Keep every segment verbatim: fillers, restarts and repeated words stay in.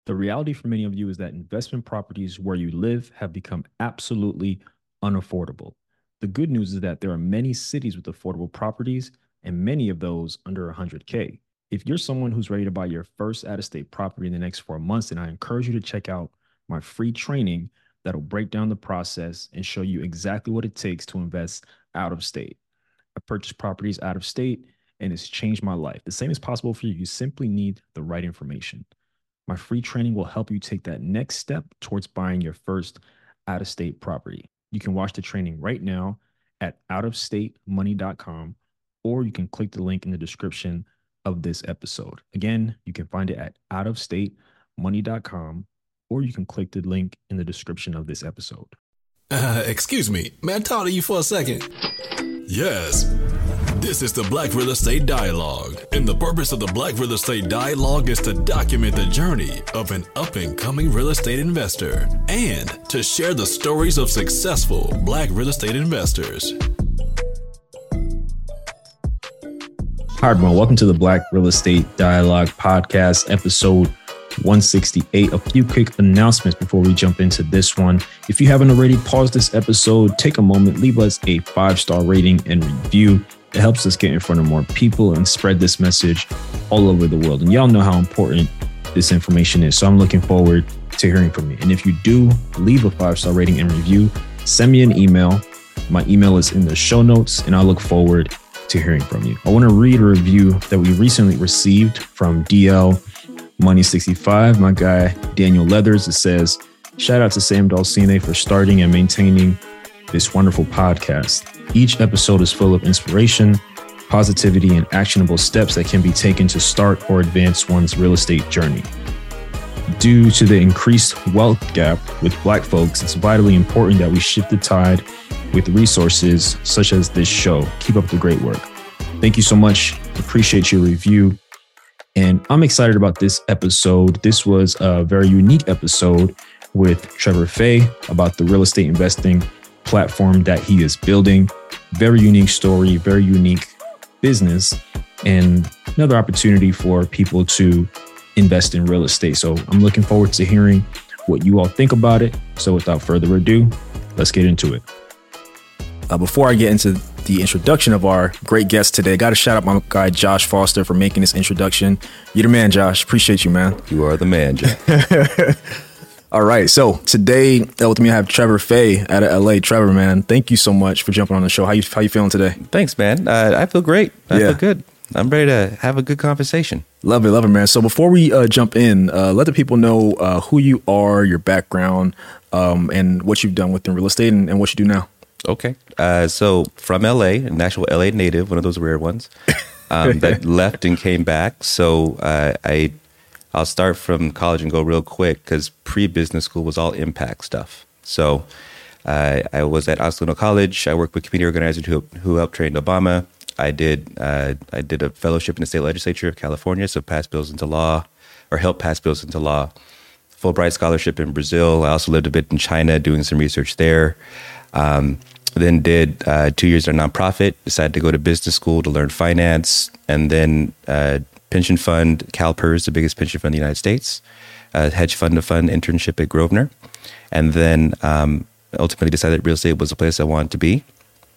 The reality for many of you is that investment properties where you live have become absolutely unaffordable. The good news is that there are many cities with affordable properties and many of those under one hundred K. If you're someone who's ready to buy your first out of state property in the next four months, then I encourage you to check out my free training that'll break down the process and show you exactly what it takes to invest out of state. I purchased properties out of state and it's changed my life. The same is possible for you. You simply need the right information. My free training will help you take that next step towards buying your first out of state property. You can watch the training right now at out of state money dot com, or you can click the link in the description of this episode. Again, you can find it at out of state money dot com, or you can click the link in the description of this episode. Uh, excuse me, may I talk to you for a second? Yes. This is the Black Real Estate Dialogue, and the purpose of the Black Real Estate Dialogue is to document the journey of an up-and-coming real estate investor and to share the stories of successful Black real estate investors. Hi, everyone. Welcome to the Black Real Estate Dialogue podcast, episode one sixty-eight. A few quick announcements before we jump into this one. If you haven't already, pause this episode, take a moment, leave us a five-star rating and review. It helps us get in front of more people and spread this message all over the world. And y'all know how important this information is. So I'm looking forward to hearing from you. And if you do leave a five-star rating and review, send me an email. My email is in the show notes, and I look forward to hearing from you. I want to read a review that we recently received from D L Money sixty-five, my guy, Daniel Leathers. It says, shout out to Sam Dulcine for starting and maintaining this wonderful podcast. Each episode is full of inspiration, positivity, and actionable steps that can be taken to start or advance one's real estate journey. Due to the increased wealth gap with Black folks, it's vitally important that we shift the tide with resources such as this show. Keep up the great work. Thank you so much. Appreciate your review. And I'm excited about this episode. This was a very unique episode with Trevor Fay about the real estate investing platform that he is building. Very unique story, very unique business, and another opportunity for people to invest in real estate. So I'm looking forward to hearing what you all think about it. So without further ado, let's get into it. Uh, before I get into the introduction of our great guest today, I got to shout out my guy, Josh Foster, for making this introduction. You're the man, Josh. Appreciate you, man. You are the man, Jack. All right. So today uh, with me, I have Trevor Fay out of L A. Trevor, man, thank you so much for jumping on the show. How you how you feeling today? Thanks, man. Uh, I feel great. I yeah. feel good. I'm ready to have a good conversation. Love it. Love it, man. So before we uh, jump in, uh, let the people know uh, who you are, your background, um, and what you've done within real estate and, and what you do now. Okay. Uh, so from L A, an actual L A native, one of those rare ones, um, that left and came back. So uh, I, I'll start from college and go real quick because pre-business school was all impact stuff. So uh, I was at Occidental College. I worked with community organizers who, who helped train Obama. I did uh, I did a fellowship in the state legislature of California, so passed bills into law, or helped pass bills into law. Fulbright scholarship in Brazil. I also lived a bit in China doing some research there. Um, then did uh, two years in a nonprofit, decided to go to business school to learn finance, and then uh, pension fund, CalPERS, the biggest pension fund in the United States, uh, hedge fund to fund internship at Grosvenor, and then um, ultimately decided real estate was the place I wanted to be,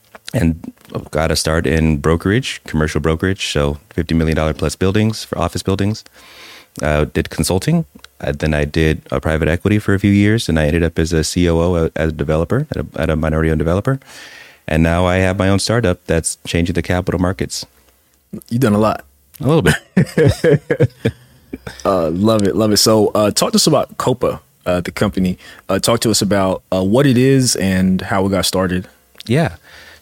and got a start in brokerage, commercial brokerage, so fifty million dollars plus buildings for office buildings. Uh, did consulting. Uh, then I did a private equity for a few years, and I ended up as a C O O as a developer, at a, at a minority-owned developer. And now I have my own startup that's changing the capital markets. You've done a lot. A little bit. uh, love it, love it. So uh, talk to us about Copa, uh, the company. Uh, talk to us about uh, what it is and how it got started. Yeah.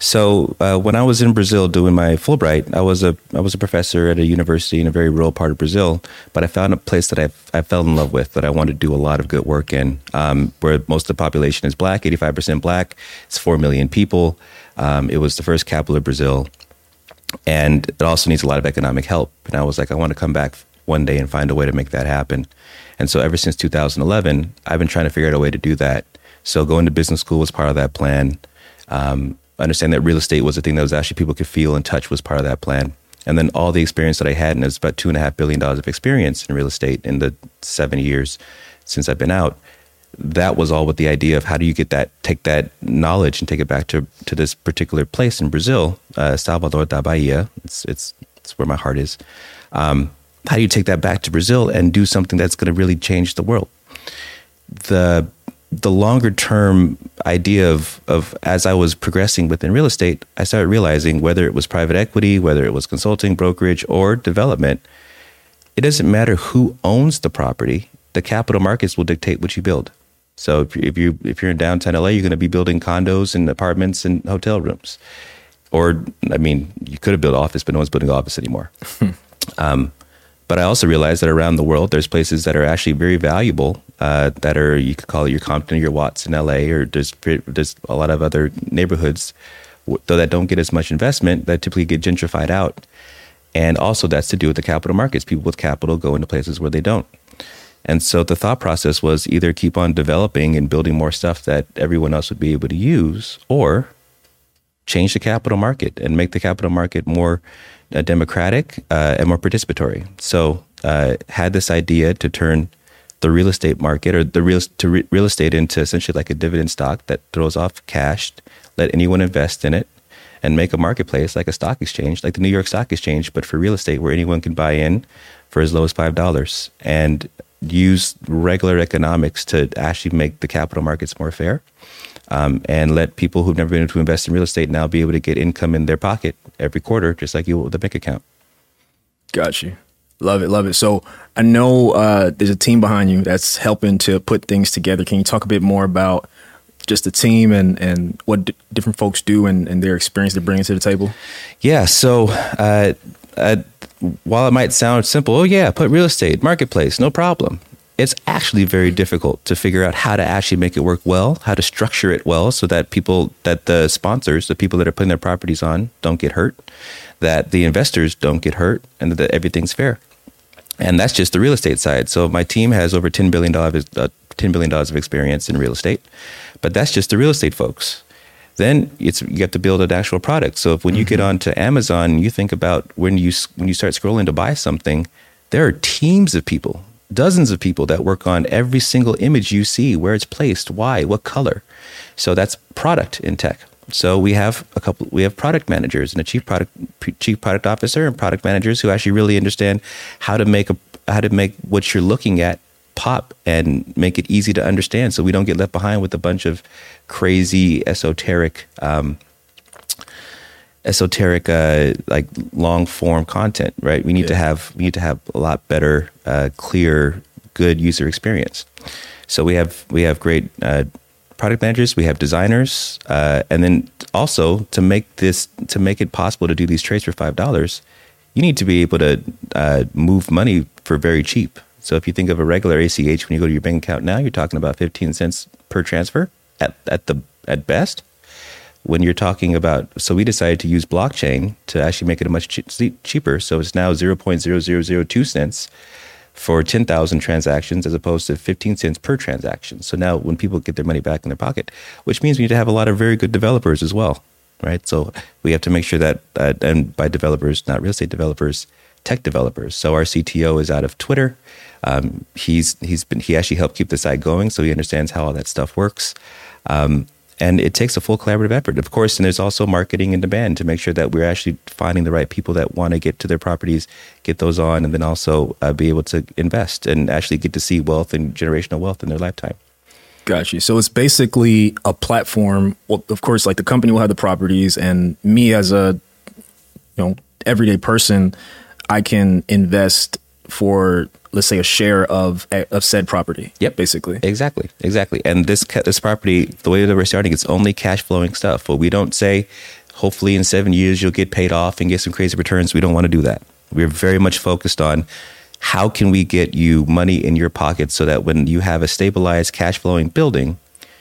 So uh, when I was in Brazil doing my Fulbright, I was a I was a professor at a university in a very rural part of Brazil, but I found a place that I I fell in love with that I wanted to do a lot of good work in, um, where most of the population is Black, eighty-five percent Black. It's four million people. Um, it was the first capital of Brazil, and it also needs a lot of economic help. And I was like, I want to come back one day and find a way to make that happen. And so ever since two thousand eleven, I've been trying to figure out a way to do that. So going to business school was part of that plan. Um, understand that real estate was a thing that was actually people could feel and touch was part of that plan. And then all the experience that I had, and it's about two and a half billion dollars of experience in real estate in the seven years since I've been out. That was all with the idea of how do you get that, take that knowledge and take it back to to this particular place in Brazil, uh, Salvador da Bahia. It's it's it's where my heart is. Um, how do you take that back to Brazil and do something that's going to really change the world? The the longer term idea of of as I was progressing within real estate, I started realizing whether it was private equity, whether it was consulting, brokerage, or development, it doesn't matter who owns the property. The capital markets will dictate what you build. So if you if you if you're in downtown L A, you're going to be building condos and apartments and hotel rooms. Or I mean, you could have built office, but no one's building office anymore. um, But I also realized that around the world, there's places that are actually very valuable uh, that are, you could call it your Compton or your Watts in L A, or there's there's a lot of other neighborhoods, though that don't get as much investment, that typically get gentrified out. And also that's to do with the capital markets. People with capital go into places where they don't. And so the thought process was either keep on developing and building more stuff that everyone else would be able to use, or change the capital market and make the capital market more uh, democratic uh, and more participatory. So uh, had this idea to turn the real estate market or the real to re- real estate into essentially like a dividend stock that throws off cash, let anyone invest in it, and make a marketplace like a stock exchange, like the New York Stock Exchange, but for real estate, where anyone can buy in for as low as five dollars and use regular economics to actually make the capital markets more fair. Um, and let people who've never been able to invest in real estate now be able to get income in their pocket every quarter, just like you would with a bank account. Got you. Love it. Love it. So I know uh, there's a team behind you that's helping to put things together. Can you talk a bit more about just the team and, and what d- different folks do and, and their experience they're bringing to the table? Yeah. So uh, uh, while it might sound simple, oh yeah, put real estate, marketplace, no problem. It's actually very difficult to figure out how to actually make it work well, how to structure it well so that people, that the sponsors, the people that are putting their properties on don't get hurt, that the investors don't get hurt, and that everything's fair. And that's just the real estate side. So my team has over ten billion dollars, uh, ten billion dollars of experience in real estate, but that's just the real estate folks. Then it's you have to build an actual product. So if when you mm-hmm. get onto Amazon, you think about when you when you start scrolling to buy something, there are teams of people, dozens of people that work on every single image you see, where it's placed, why, what color. So that's product in tech. So we have a couple, we have product managers and a chief product, chief product officer and product managers who actually really understand how to make a, how to make what you're looking at pop and make it easy to understand. So we don't get left behind with a bunch of crazy esoteric, um, esoteric, uh, like long form content, right? We need yeah. to have, we need to have a lot better, uh, clear, good user experience. So we have, we have great, uh, product managers, we have designers, uh, and then also to make this, to make it possible to do these trades for five dollars, you need to be able to, uh, move money for very cheap. So if you think of a regular A C H, when you go to your bank account now, you're talking about fifteen cents per transfer at, at the, at best. When you're talking about, so we decided to use blockchain to actually make it a much che- cheaper. So it's now zero point zero zero zero two cents for ten thousand transactions as opposed to fifteen cents per transaction. So now when people get their money back in their pocket, which means we need to have a lot of very good developers as well, right? So we have to make sure that, uh, and by developers, not real estate developers, tech developers. So our C T O is out of Twitter. Um, he's he's been he actually helped keep the site going, so he understands how all that stuff works. Um, And it takes a full collaborative effort, of course. And there's also marketing and demand to make sure that we're actually finding the right people that want to get to their properties, get those on, and then also uh, be able to invest and actually get to see wealth and generational wealth in their lifetime. Got you. So it's basically a platform. Well, of course, like the company will have the properties, and me as a you know everyday person, I can invest for, let's say, a share of of said property. Yep, basically. Exactly, exactly. And this this property, the way that we're starting, it's only cash flowing stuff. But we don't say, hopefully in seven years you'll get paid off and get some crazy returns. We don't want to do that. We're very much focused on how can we get you money in your pocket so that when you have a stabilized cash flowing building,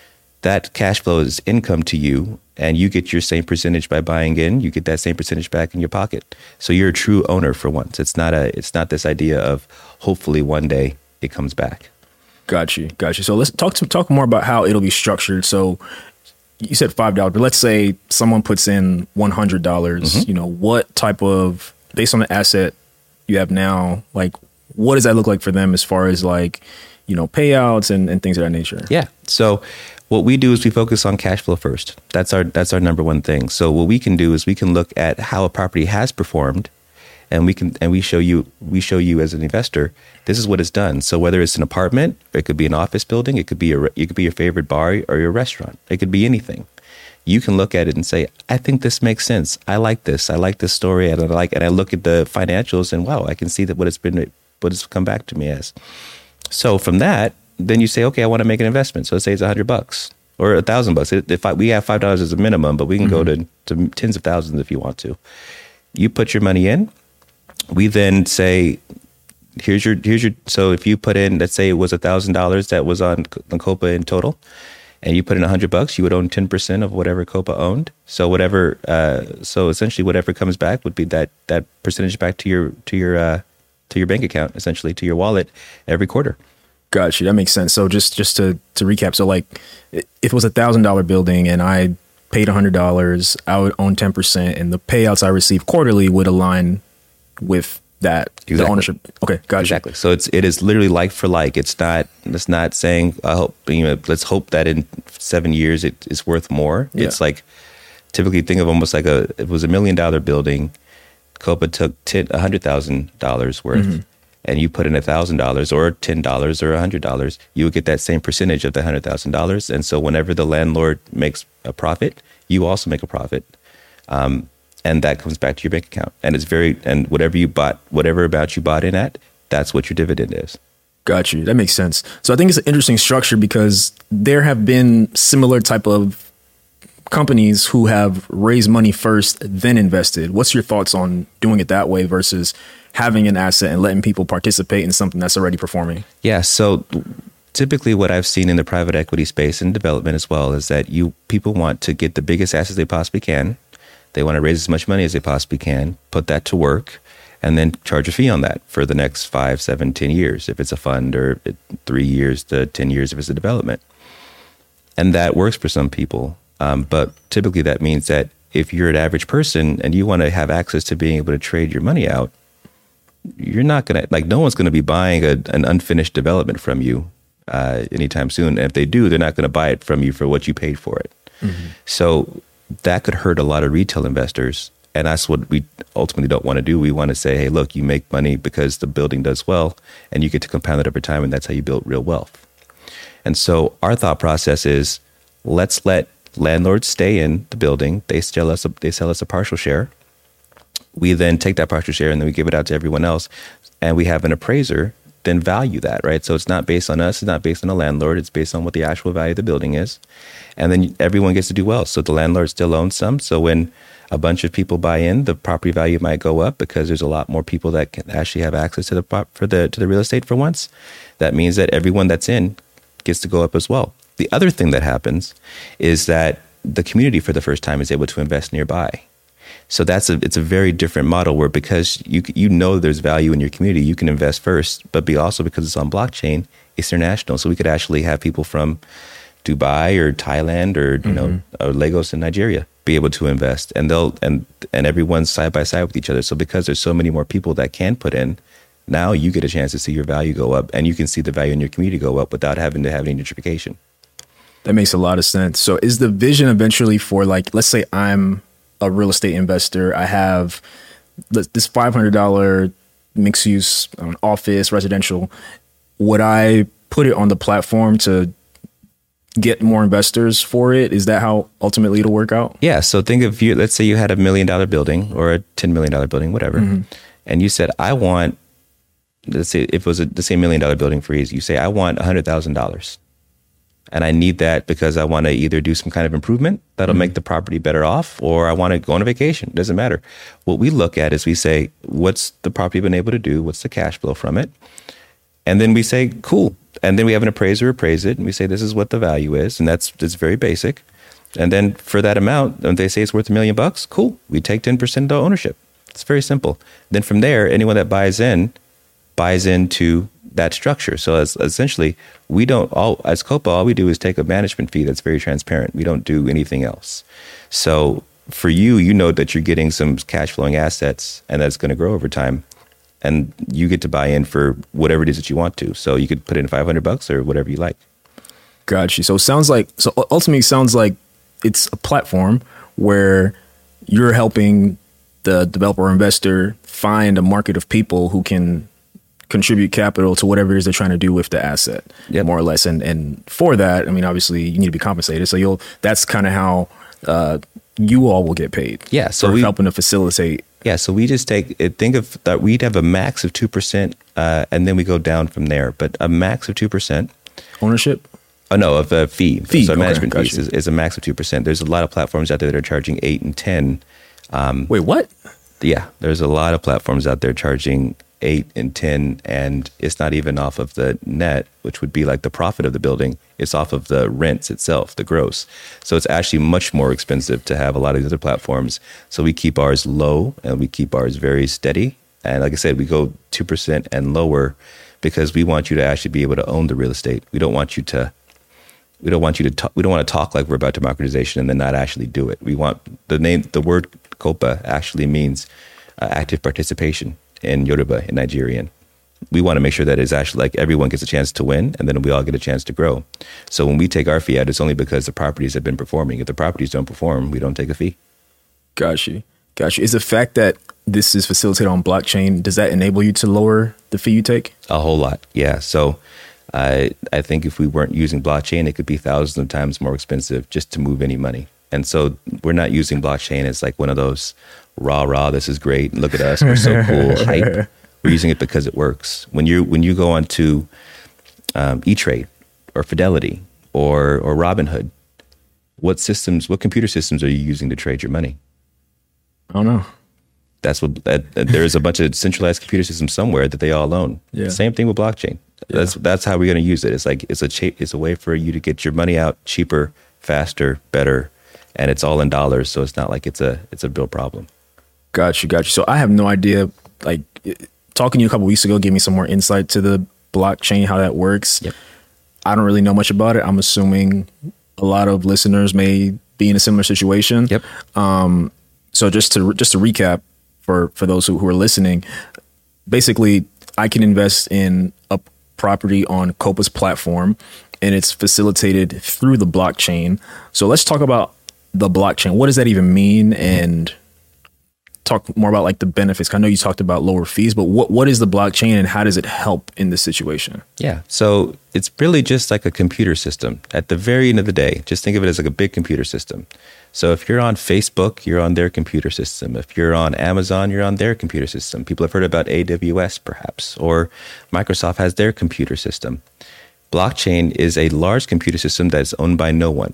that cash flow is income to you, and you get your same percentage by buying in. You get that same percentage back in your pocket. So you're a true owner for once. It's not a. It's not this idea of hopefully one day it comes back. Got you, got you. So let's talk to talk more about how it'll be structured. So you said five dollars, but let's say someone puts in one hundred dollars. Mm-hmm. You know, what type of based on the asset you have now, like what does that look like for them as far as like, you know, payouts and, and things of that nature? Yeah. So what we do is we focus on cash flow first. That's our that's our number one thing. So what we can do is we can look at how a property has performed, and we can and we show you we show you as an investor, this is what it's done. So whether it's an apartment, it could be an office building, it could be a it could be your favorite bar or your restaurant. It could be anything. You can look at it and say, I think this makes sense. I like this. I like this story, and I like and I look at the financials, and wow, I can see that what it's been what it's come back to me as. So from that, then you say, okay, I want to make an investment. So let's say it's a hundred bucks or a thousand bucks. If I, we have five dollars as a minimum, but we can mm-hmm. go to, to tens of thousands if you want to. You put your money in. We then say, here's your here's your. So if you put in, let's say it was a thousand dollars that was on, on Copa in total, and you put in a hundred bucks, you would own ten percent of whatever Copa owned. So whatever, uh, so essentially whatever comes back would be that that percentage back to your to your uh, to your bank account, essentially to your wallet every quarter. Got you. That makes sense. So just just to to recap, so like if it was a thousand dollar building and I paid a hundred dollars, I would own ten percent, and the payouts I receive quarterly would align with that exactly. the ownership. Okay, got exactly. you. So it's it is literally like for like. It's not it's not saying I hope you know. Let's hope that in seven years it is worth more. Yeah. It's like typically think of almost like a it was a million dollar building. Copa took ten a hundred thousand dollars worth. Mm-hmm. And you put in a thousand dollars or ten dollars or a hundred dollars, you would get that same percentage of the hundred thousand dollars. And so whenever the landlord makes a profit, you also make a profit, um, and that comes back to your bank account. And it's very and whatever you bought, whatever amount you bought in at, that's what your dividend is. Got you. That makes sense. So I think it's an interesting structure because there have been similar type of companies who have raised money first, then invested. What's your thoughts on doing it that way versus having an asset and letting people participate in something that's already performing? Yeah. So typically what I've seen in the private equity space and development as well is that you people want to get the biggest assets they possibly can. They want to raise as much money as they possibly can, put that to work, and then charge a fee on that for the next five, seven, ten years, if it's a fund, or three years to ten years if it's a development. And that works for some people. Um, but typically that means that if you're an average person and you want to have access to being able to trade your money out, you're not going to, like, no one's going to be buying a, an unfinished development from you uh, anytime soon. And if they do, they're not going to buy it from you for what you paid for it. Mm-hmm. So that could hurt a lot of retail investors. And that's what we ultimately don't want to do. We want to say, hey, look, you make money because the building does well, and you get to compound it over time, and that's how you build real wealth. And so our thought process is, let's let landlords stay in the building. They sell us a, they sell us a partial share. We then take that partial share and then we give it out to everyone else. And we have an appraiser then value that, right? So it's not based on us. It's not based on the landlord. It's based on what the actual value of the building is. And then everyone gets to do well. So the landlord still owns some. So when a bunch of people buy in, the property value might go up because there's a lot more people that can actually have access to the prop, for the to the real estate for once. That means that everyone that's in gets to go up as well. The other thing that happens is that the community for the first time is able to invest nearby. So that's a it's a very different model where because you you know there's value in your community, you can invest first, but be also because it's on blockchain, it's international. So we could actually have people from Dubai or Thailand or you mm-hmm. know or Lagos in Nigeria be able to invest, and they'll and and everyone's side by side with each other. So because there's so many more people that can put in, now you get a chance to see your value go up, and you can see the value in your community go up without having to have any gentrification. That makes a lot of sense. So is the vision eventually for, like, let's say I'm a real estate investor, I have this five hundred dollars mixed use um, office, residential. Would I put it on the platform to get more investors for it? Is that how ultimately it'll work out? Yeah. So think of you, let's say you had a million dollar building or a ten million dollar building, whatever. Mm-hmm. And you said, I want, let's say if it was a, the same million dollar building for ease, you say, I want a hundred thousand dollars. And I need that because I want to either do some kind of improvement that'll mm-hmm. make the property better off, or I want to go on a vacation. It doesn't matter. What we look at is we say, what's the property been able to do? What's the cash flow from it? And then we say, cool. And then we have an appraiser appraise it, and we say, this is what the value is. And that's, that's very basic. And then for that amount, and they say it's worth a million bucks, cool. We take ten percent of ownership. It's very simple. Then from there, anyone that buys in, buys into that structure. So as, essentially, we don't all as Copa, all we do is take a management fee that's very transparent. We don't do anything else. So for you, you know that you're getting some cash flowing assets and that's going to grow over time. And you get to buy in for whatever it is that you want to. So you could put in five hundred bucks or whatever you like. Got you. So it sounds like, so ultimately it sounds like it's a platform where you're helping the developer or investor find a market of people who can contribute capital to whatever it is they're trying to do with the asset, yep. more or less. And and for that, I mean, obviously you need to be compensated. So you'll, that's kind of how uh, you all will get paid. Yeah. So for we, helping to facilitate. Yeah. So we just take, think of that. We'd have a max of two percent uh, and then we go down from there, but a max of two percent. Ownership? Oh, no, of a fee. Fee. So okay, management fees you. is, is a max of two percent. There's a lot of platforms out there that are charging eight and ten. Um, Wait, what? Yeah. There's a lot of platforms out there charging eight and ten, and it's not even off of the net, which would be like the profit of the building. It's off of the rents itself, the gross. So it's actually much more expensive to have a lot of these other platforms. So we keep ours low and we keep ours very steady. And like I said, we go two percent and lower because we want you to actually be able to own the real estate. We don't want you to, we don't want you to talk, we don't want to talk like we're about democratization and then not actually do it. We want the name, the word COPA actually means uh, active participation in Yoruba, in Nigerian. We want to make sure that it's actually like everyone gets a chance to win and then we all get a chance to grow. So when we take our fee out, it's only because the properties have been performing. If the properties don't perform, we don't take a fee. Got you. Got you. Is the fact that this is facilitated on blockchain, does that enable you to lower the fee you take? A whole lot. Yeah. So I, I think if we weren't using blockchain, it could be thousands of times more expensive just to move any money. And so we're not using blockchain as like one of those rah, rah, this is great. Look at us. We're so cool. Hype. We're using it because it works. When you when you go on to um, E-Trade or Fidelity or or Robinhood, what systems, what computer systems are you using to trade your money? I don't know. That's what that, that there is a bunch of centralized computer systems somewhere that they all own. Yeah. Same thing with blockchain. Yeah. That's that's how we're going to use it. It's like it's a cha- it's a way for you to get your money out cheaper, faster, better, and it's all in dollars. So it's not like it's a it's a real problem. Got you, got you. So I have no idea. Like talking to you a couple weeks ago gave me some more insight to the blockchain, how that works. Yep. I don't really know much about it. I'm assuming a lot of listeners may be in a similar situation. Yep. Um, so just to just to recap for for those who, who are listening, basically, I can invest in a property on COPA's platform, and it's facilitated through the blockchain. So let's talk about the blockchain. What does that even mean? And talk more about like the benefits. I know you talked about lower fees, but what, what is the blockchain and how does it help in this situation? Yeah. So it's really just like a computer system. At the very end of the day, just think of it as like a big computer system. So if you're on Facebook, you're on their computer system. If you're on Amazon, you're on their computer system. People have heard about A W S perhaps, or Microsoft has their computer system. Blockchain is a large computer system that's owned by no one.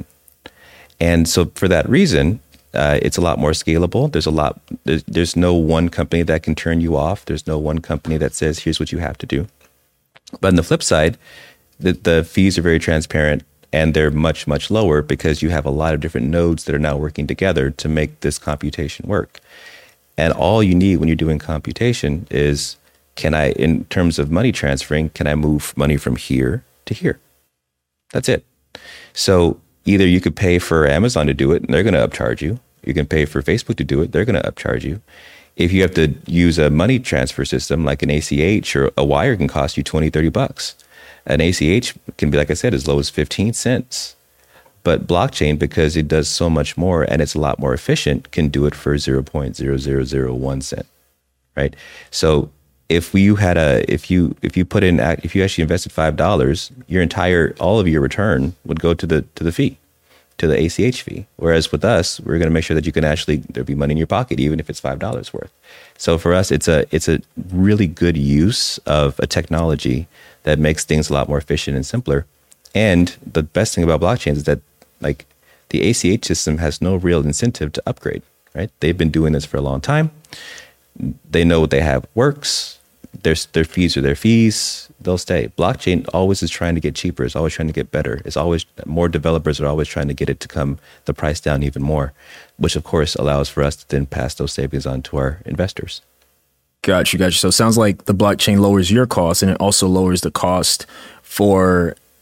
And so for that reason, Uh, it's a lot more scalable. There's a lot, there's, there's no one company that can turn you off. There's no one company that says, here's what you have to do. But on the flip side, the, the fees are very transparent and they're much, much lower because you have a lot of different nodes that are now working together to make this computation work. And all you need when you're doing computation is, can I, in terms of money transferring, can I move money from here to here? That's it. So either you could pay for Amazon to do it and they're going to upcharge you. You can pay for Facebook to do it. They're going to upcharge you. If you have to use a money transfer system like an A C H or a wire can cost you twenty, thirty bucks. An A C H can be, like I said, as low as fifteen cents. But blockchain, because it does so much more and it's a lot more efficient, can do it for zero point zero zero zero one cent, right? So if you had a, if you, if you put in, if you actually invested five dollars, your entire, all of your return would go to the, to the fee, to the A C H fee. Whereas with us, we're going to make sure that you can actually, there'll be money in your pocket, even if it's five dollars worth. So for us, it's a, it's a really good use of a technology that makes things a lot more efficient and simpler. And the best thing about blockchains is that like the A C H system has no real incentive to upgrade, right? They've been doing this for a long time. They know what they have works. Their, their fees are their fees. They'll stay. Blockchain always is trying to get cheaper. It's always trying to get better. It's always, more developers are always trying to get it to come the price down even more, which of course allows for us to then pass those savings on to our investors. Got you, got you. So it sounds like the blockchain lowers your cost and it also lowers the cost for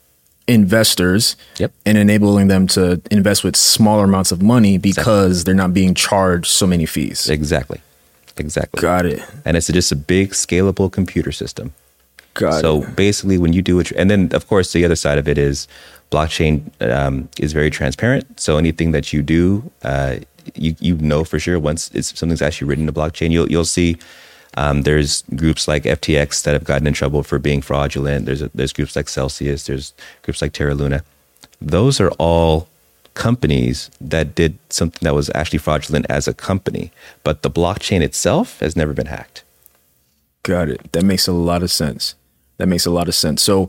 investors Yep. and enabling them to invest with smaller amounts of money because they're not being charged so many fees. Exactly. Exactly. Got it. And it's just a big scalable computer system. Got so it. basically when you do it, and then of course the other side of it is blockchain um, is very transparent. So anything that you do, uh, you you know for sure once it's something's actually written in the blockchain, you'll you'll see um, there's groups like F T X that have gotten in trouble for being fraudulent. There's a, there's groups like Celsius. There's groups like Terra Luna. Those are all companies that did something that was actually fraudulent as a company, but the blockchain itself has never been hacked. Got it. That makes a lot of sense. That makes a lot of sense. So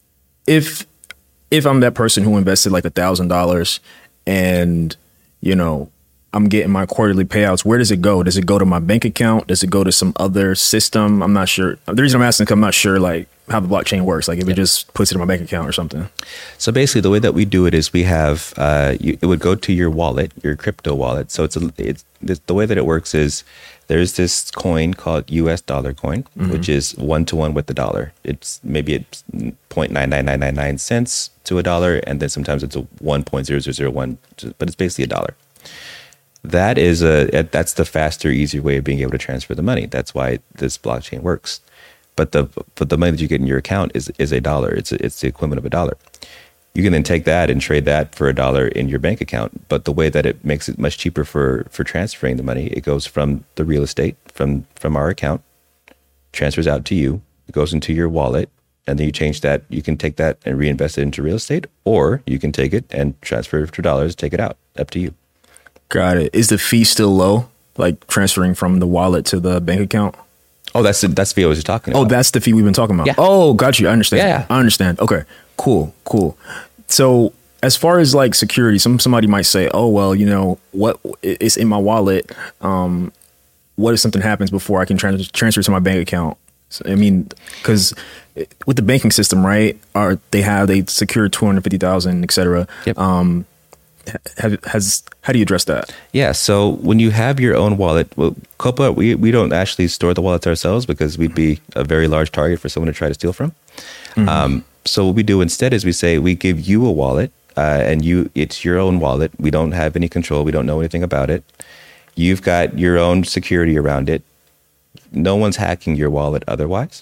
if if I'm that person who invested like a thousand dollars and, you know, I'm getting my quarterly payouts, where does it go? Does it go to my bank account? Does it go to some other system? I'm not sure. The reason I'm asking is I'm not sure like how the blockchain works. Like if it just puts it in my bank account or something. So basically, the way that we do it is we have uh, you, it would go to your wallet, your crypto wallet. So it's a, it's the way that it works is there's this coin called U S dollar coin, mm-hmm. which is one to one with the dollar. It's maybe it's zero point nine nine nine nine nine cents to a dollar, and then sometimes it's a one point zero zero zero one, but it's basically a dollar. That is a that's the faster, easier way of being able to transfer the money. That's why this blockchain works. But the but the money that you get in your account is is a dollar. It's a, it's the equivalent of a dollar. You can then take that and trade that for a dollar in your bank account. But the way that it makes it much cheaper for for transferring the money, it goes from the real estate from from our account, transfers out to you. It goes into your wallet, and then you change that. You can take that and reinvest it into real estate, or you can take it and transfer it for dollars, take it out. Up to you. Got it. Is the fee still low? Like transferring from the wallet to the bank account? Oh, that's the, that's the fee I was just talking about. Oh, that's the fee we've been talking about. Yeah. Oh, got you. I understand. Yeah, yeah. I understand. Okay, cool, cool. So as far as like security, some somebody might say, oh, well, you know, what it's in my wallet. Um, what if something happens before I can trans- transfer to my bank account? So, I mean, because with the banking system, right, are they have they secure two hundred fifty thousand, et cetera. Yep. Um, have, has how do you address that? Yeah. So when you have your own wallet, well, Copa, we, we don't actually store the wallets ourselves because we'd be a very large target for someone to try to steal from. Mm-hmm. Um, so what we do instead is we say we give you a wallet uh, and you it's your own wallet. We don't have any control. We don't know anything about it. You've got your own security around it. No one's hacking your wallet otherwise.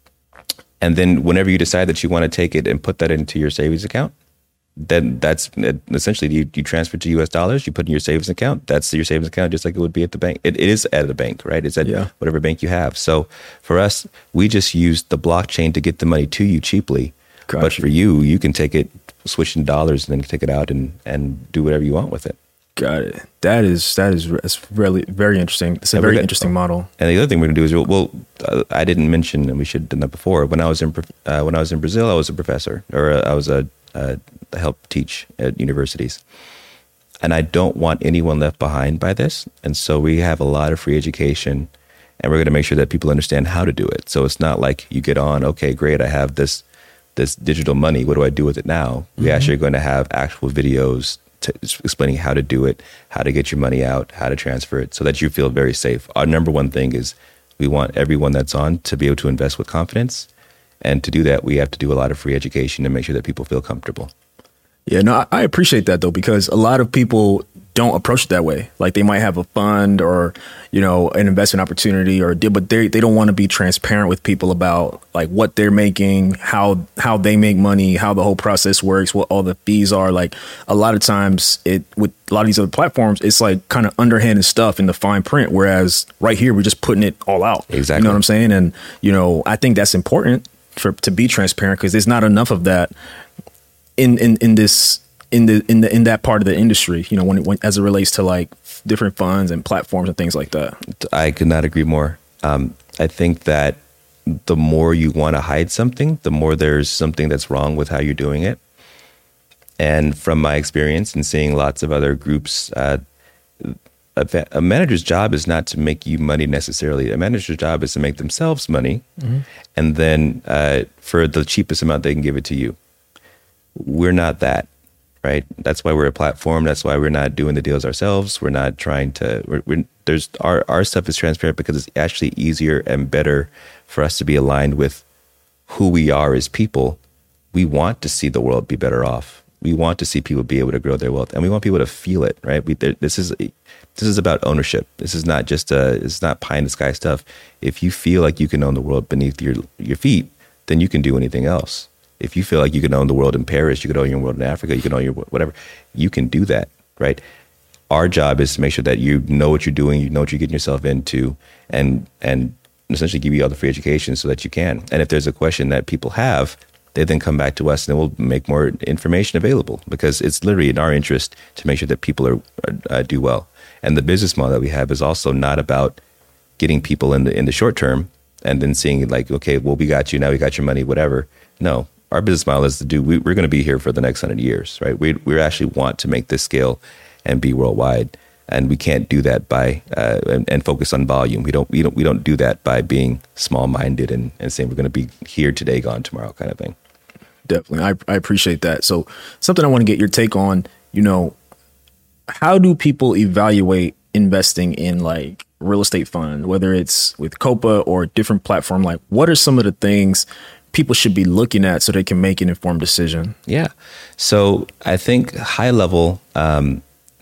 And then whenever you decide that you want to take it and put that into your savings account, then that's essentially you, you transfer to U S dollars, you put in your savings account. That's your savings account, just like it would be at the bank. It, it is at a bank, right? It's at yeah. whatever bank you have. So for us, we just use the blockchain to get the money to you cheaply. Got but you. For you, you can take it, switch in dollars, and then take it out and, and do whatever you want with it. Got it. That is that is that's really very interesting. It's a very interesting model. And the other thing we're gonna do is well, well uh, I didn't mention, and we should have done that before. When I was in uh, when I was in Brazil, I was a professor, or uh, I was a uh, help teach at universities, and I don't want anyone left behind by this. And so we have a lot of free education, and we're going to make sure that people understand how to do it. So it's not like you get on, okay, great, I have this this digital money. What do I do with it now? Mm-hmm. We actually are going to have actual videos to, explaining how to do it, how to get your money out, how to transfer it, so that you feel very safe. Our number one thing is we want everyone that's on to be able to invest with confidence. And to do that, we have to do a lot of free education and make sure that people feel comfortable. Yeah, no, I appreciate that, though, because a lot of people don't approach it that way. Like they might have a fund or, you know, an investment opportunity or deal, but they they don't want to be transparent with people about like what they're making, how how they make money, how the whole process works, what all the fees are. Like a lot of times it with a lot of these other platforms, it's like kind of underhanded stuff in the fine print. Whereas right here, we're just putting it all out. Exactly. You know what I'm saying? And, you know, I think that's important for to be transparent because there's not enough of that in in, in this in the in the in that part of the industry, you know, when, it, when as it relates to like different funds and platforms and things like that. I could not agree more. Um, I think that the more you want to hide something, the more there's something that's wrong with how you're doing it. And from my experience and seeing lots of other groups, uh, a, a manager's job is not to make you money necessarily. A manager's job is to make themselves money, mm-hmm. and then uh, for the cheapest amount they can give it to you. We're not that. Right. That's why we're a platform. That's why we're not doing the deals ourselves. We're not trying to. We're, we're, there's our our stuff is transparent because it's actually easier and better for us to be aligned with who we are as people we want to see the world be better off. We want to see people be able to grow their wealth, and we want people to feel it, right? We, this is this is about ownership. This is not just a, it's not pie in the sky stuff. If you feel like you can own the world beneath your your feet, then you can do anything else. If you feel like you can own the world in Paris, you can own your world in Africa, you can own your whatever, you can do that, right? Our job is to make sure that you know what you're doing, you know what you're getting yourself into, and and essentially give you all the free education so that you can. And if there's a question that people have, they then come back to us and then we'll make more information available, because it's literally in our interest to make sure that people are, are uh, do well. And the business model that we have is also not about getting people in the in the short term and then seeing like, okay, well, we got you, now we got your money, whatever. No, our business model is to do, we, we're going to be here for the next hundred years, right? We we actually want to make this scale and be worldwide. And we can't do that by uh, and, and focus on volume. We don't we don't we don't do that by being small minded and, and saying we're going to be here today, gone tomorrow, kind of thing. Definitely, I I appreciate that. So something I want to get your take on. You know, how do people evaluate investing in like real estate fund, whether it's with Copa or a different platform? Like, what are some of the things people should be looking at so they can make an informed decision? Yeah. So I think high level. Um,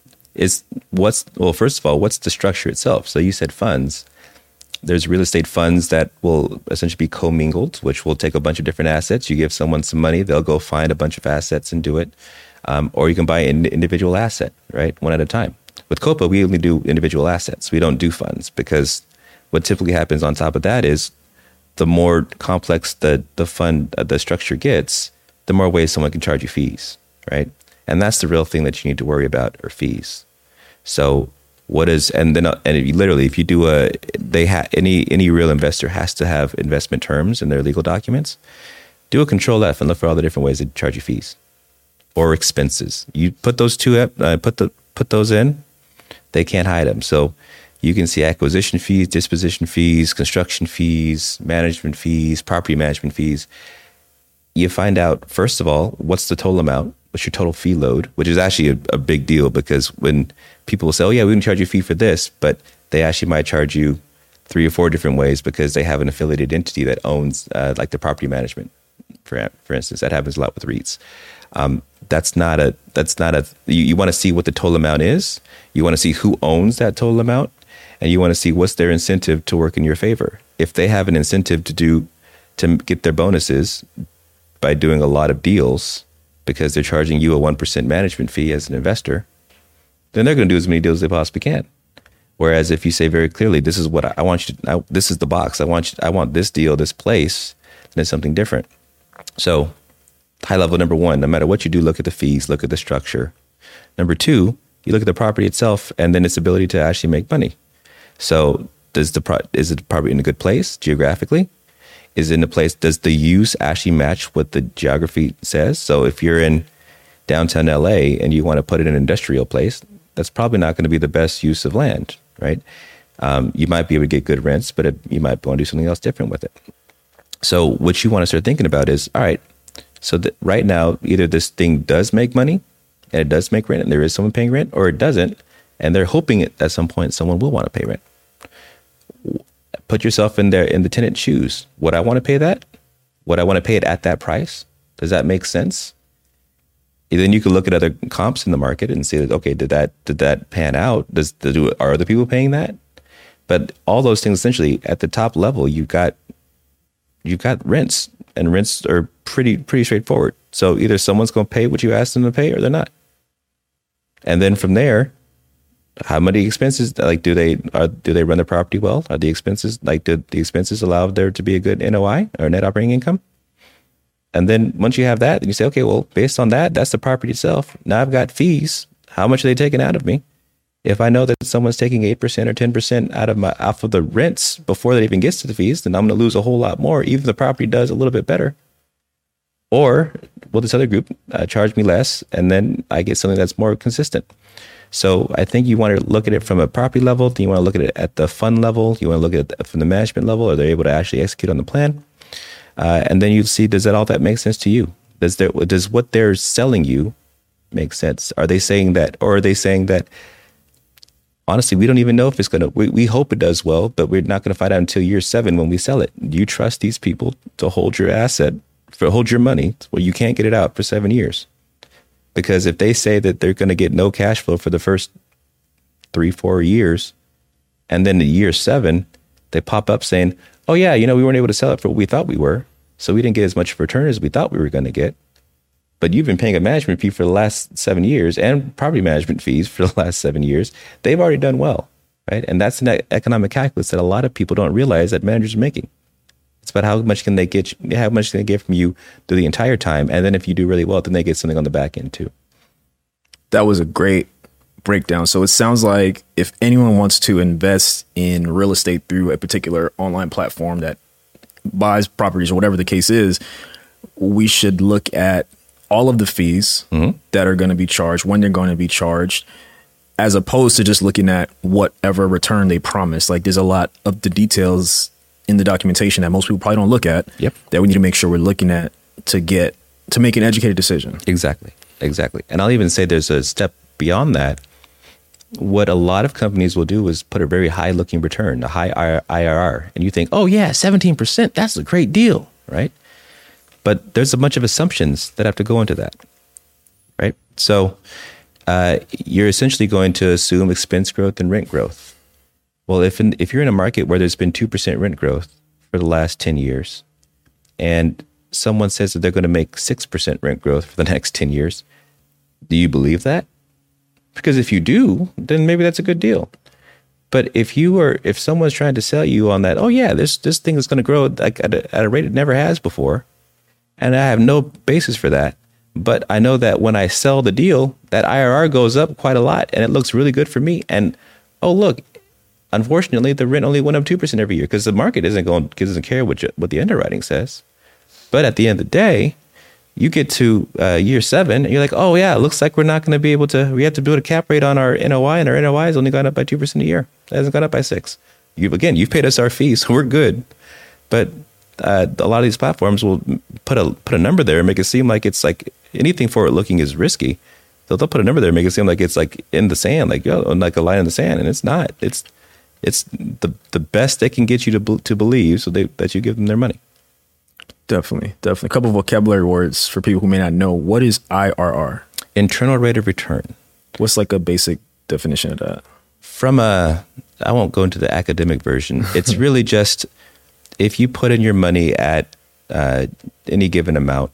is what's, well, first of all, what's the structure itself? So you said funds. There's real estate funds that will essentially be commingled, which will take a bunch of different assets. You give someone some money, they'll go find a bunch of assets and do it. Um, or you can buy an individual asset, right? One at a time. With Copa, we only do individual assets. We don't do funds, because what typically happens on top of that is the more complex the, the fund, uh, the structure gets, the more ways someone can charge you fees, right? And that's the real thing that you need to worry about, are fees. So what is, and then, and if you, literally, if you do a, they have, any, any real investor has to have investment terms in their legal documents. Do a control F and look for all the different ways they charge you fees or expenses. You put those two, uh, put the, put those in, they can't hide them. So you can see acquisition fees, disposition fees, construction fees, management fees, property management fees. You find out, first of all, what's the total amount? What's your total fee load, which is actually a, a big deal, because when people will say, oh yeah, we can charge you a fee for this, but they actually might charge you three or four different ways because they have an affiliated entity that owns uh, like the property management, for for instance. That happens a lot with REITs. Um, that's not a, that's not a, you, you want to see what the total amount is. You want to see who owns that total amount, and you want to see what's their incentive to work in your favor. If they have an incentive to do, to get their bonuses by doing a lot of deals, because they're charging you a one percent management fee as an investor, then they're going to do as many deals as they possibly can. Whereas if you say very clearly, this is what I, I want you to, I, this is the box, I want you, I want this deal, this place, then it's something different. So high level, number one, no matter what you do, look at the fees, look at the structure. Number two, you look at the property itself and then its ability to actually make money. So does the pro, is the property in a good place geographically? Is in a place, does the use actually match what the geography says? So if you're in downtown L A and you want to put it in an industrial place, that's probably not going to be the best use of land, right? Um, you might be able to get good rents, but it, you might want to do something else different with it. So what you want to start thinking about is, all right, so that right now, either this thing does make money and it does make rent and there is someone paying rent, or it doesn't, and they're hoping it, at some point someone will want to pay rent. Put yourself in there in the tenant's shoes. Would I want to pay that? Would I want to pay it at that price? Does that make sense? And then you can look at other comps in the market and see that, okay, did that did that pan out? Does do are other people paying that? But all those things, essentially, at the top level, you've got you've got rents, and rents are pretty pretty straightforward. So either someone's going to pay what you asked them to pay, or they're not. And then from there, how many expenses, like, do they are do they run the property well? Are the expenses, like, do the expenses allow there to be a good N O I, or net operating income? And then once you have that, then you say, okay, well, based on that, that's the property itself. Now I've got fees. How much are they taking out of me? If I know that someone's taking eight percent or ten percent out of my off of the rents before that even gets to the fees, then I'm going to lose a whole lot more, even if the property does a little bit better. Or will this other group uh, charge me less, and then I get something that's more consistent? So I think you want to look at it from a property level. Then you want to look at it at the fund level. You want to look at it from the management level. Are they able to actually execute on the plan? Uh, and then you see, does that all that make sense to you? Does there, does what they're selling you make sense? Are they saying that, or are they saying that, honestly, we don't even know if it's going to, we, we hope it does well, but we're not going to find out until year seven when we sell it. Do you trust these people to hold your asset for hold your money. Well, you can't get it out for seven years. Because if they say that they're going to get no cash flow for the first three, four years, and then the year seven, they pop up saying, oh, yeah, you know, we weren't able to sell it for what we thought we were. So we didn't get as much return as we thought we were going to get. But you've been paying a management fee for the last seven years and property management fees for the last seven years. They've already done well, right? And that's an economic calculus that a lot of people don't realize that managers are making. It's about how much can they get, how much can they get from you through the entire time. And then if you do really well, then they get something on the back end too. That was a great breakdown. So it sounds like if anyone wants to invest in real estate through a particular online platform that buys properties or whatever the case is, we should look at all of the fees mm-hmm. that are going to be charged, when they're going to be charged, as opposed to just looking at whatever return they promise. Like there's a lot of the details in the documentation that most people probably don't look at. Yep. That we need to make sure we're looking at to get to make an educated decision. Exactly. Exactly. And I'll even say there's a step beyond that. What a lot of companies will do is put a very high looking return, a high I R R. And you think, oh yeah, seventeen percent, that's a great deal, right? But there's a bunch of assumptions that have to go into that, right? So uh, you're essentially going to assume expense growth and rent growth. Well, if in, if you're in a market where there's been two percent rent growth for the last ten years, and someone says that they're going to make six percent rent growth for the next ten years, do you believe that? Because if you do, then maybe that's a good deal. But if you are, if someone's trying to sell you on that, oh yeah, this this thing is going to grow like at a, at a rate it never has before, and I have no basis for that, but I know that when I sell the deal, that I R R goes up quite a lot, and it looks really good for me. And oh look, unfortunately, the rent only went up two percent every year because the market isn't going, doesn't care what you, what the underwriting says. But at the end of the day, you get to uh, year seven, and you're like, oh yeah, it looks like we're not going to be able to. We have to build a cap rate on our N O I, and our N O I has only gone up by two percent a year. It hasn't gone up by six. You again, you've paid us our fees, so we're good. But uh, a lot of these platforms will put a put a number there and make it seem like it's like anything forward looking is risky. So they'll put a number there and make it seem like it's like in the sand, like yo, like a line in the sand, and it's not. It's it's the the best they can get you to to believe, so they, that you give them their money. Definitely, definitely. A couple of vocabulary words for people who may not know. What is I R R? Internal rate of return. What's like a basic definition of that? From a, I won't go into the academic version. It's really just if you put in your money at uh, any given amount,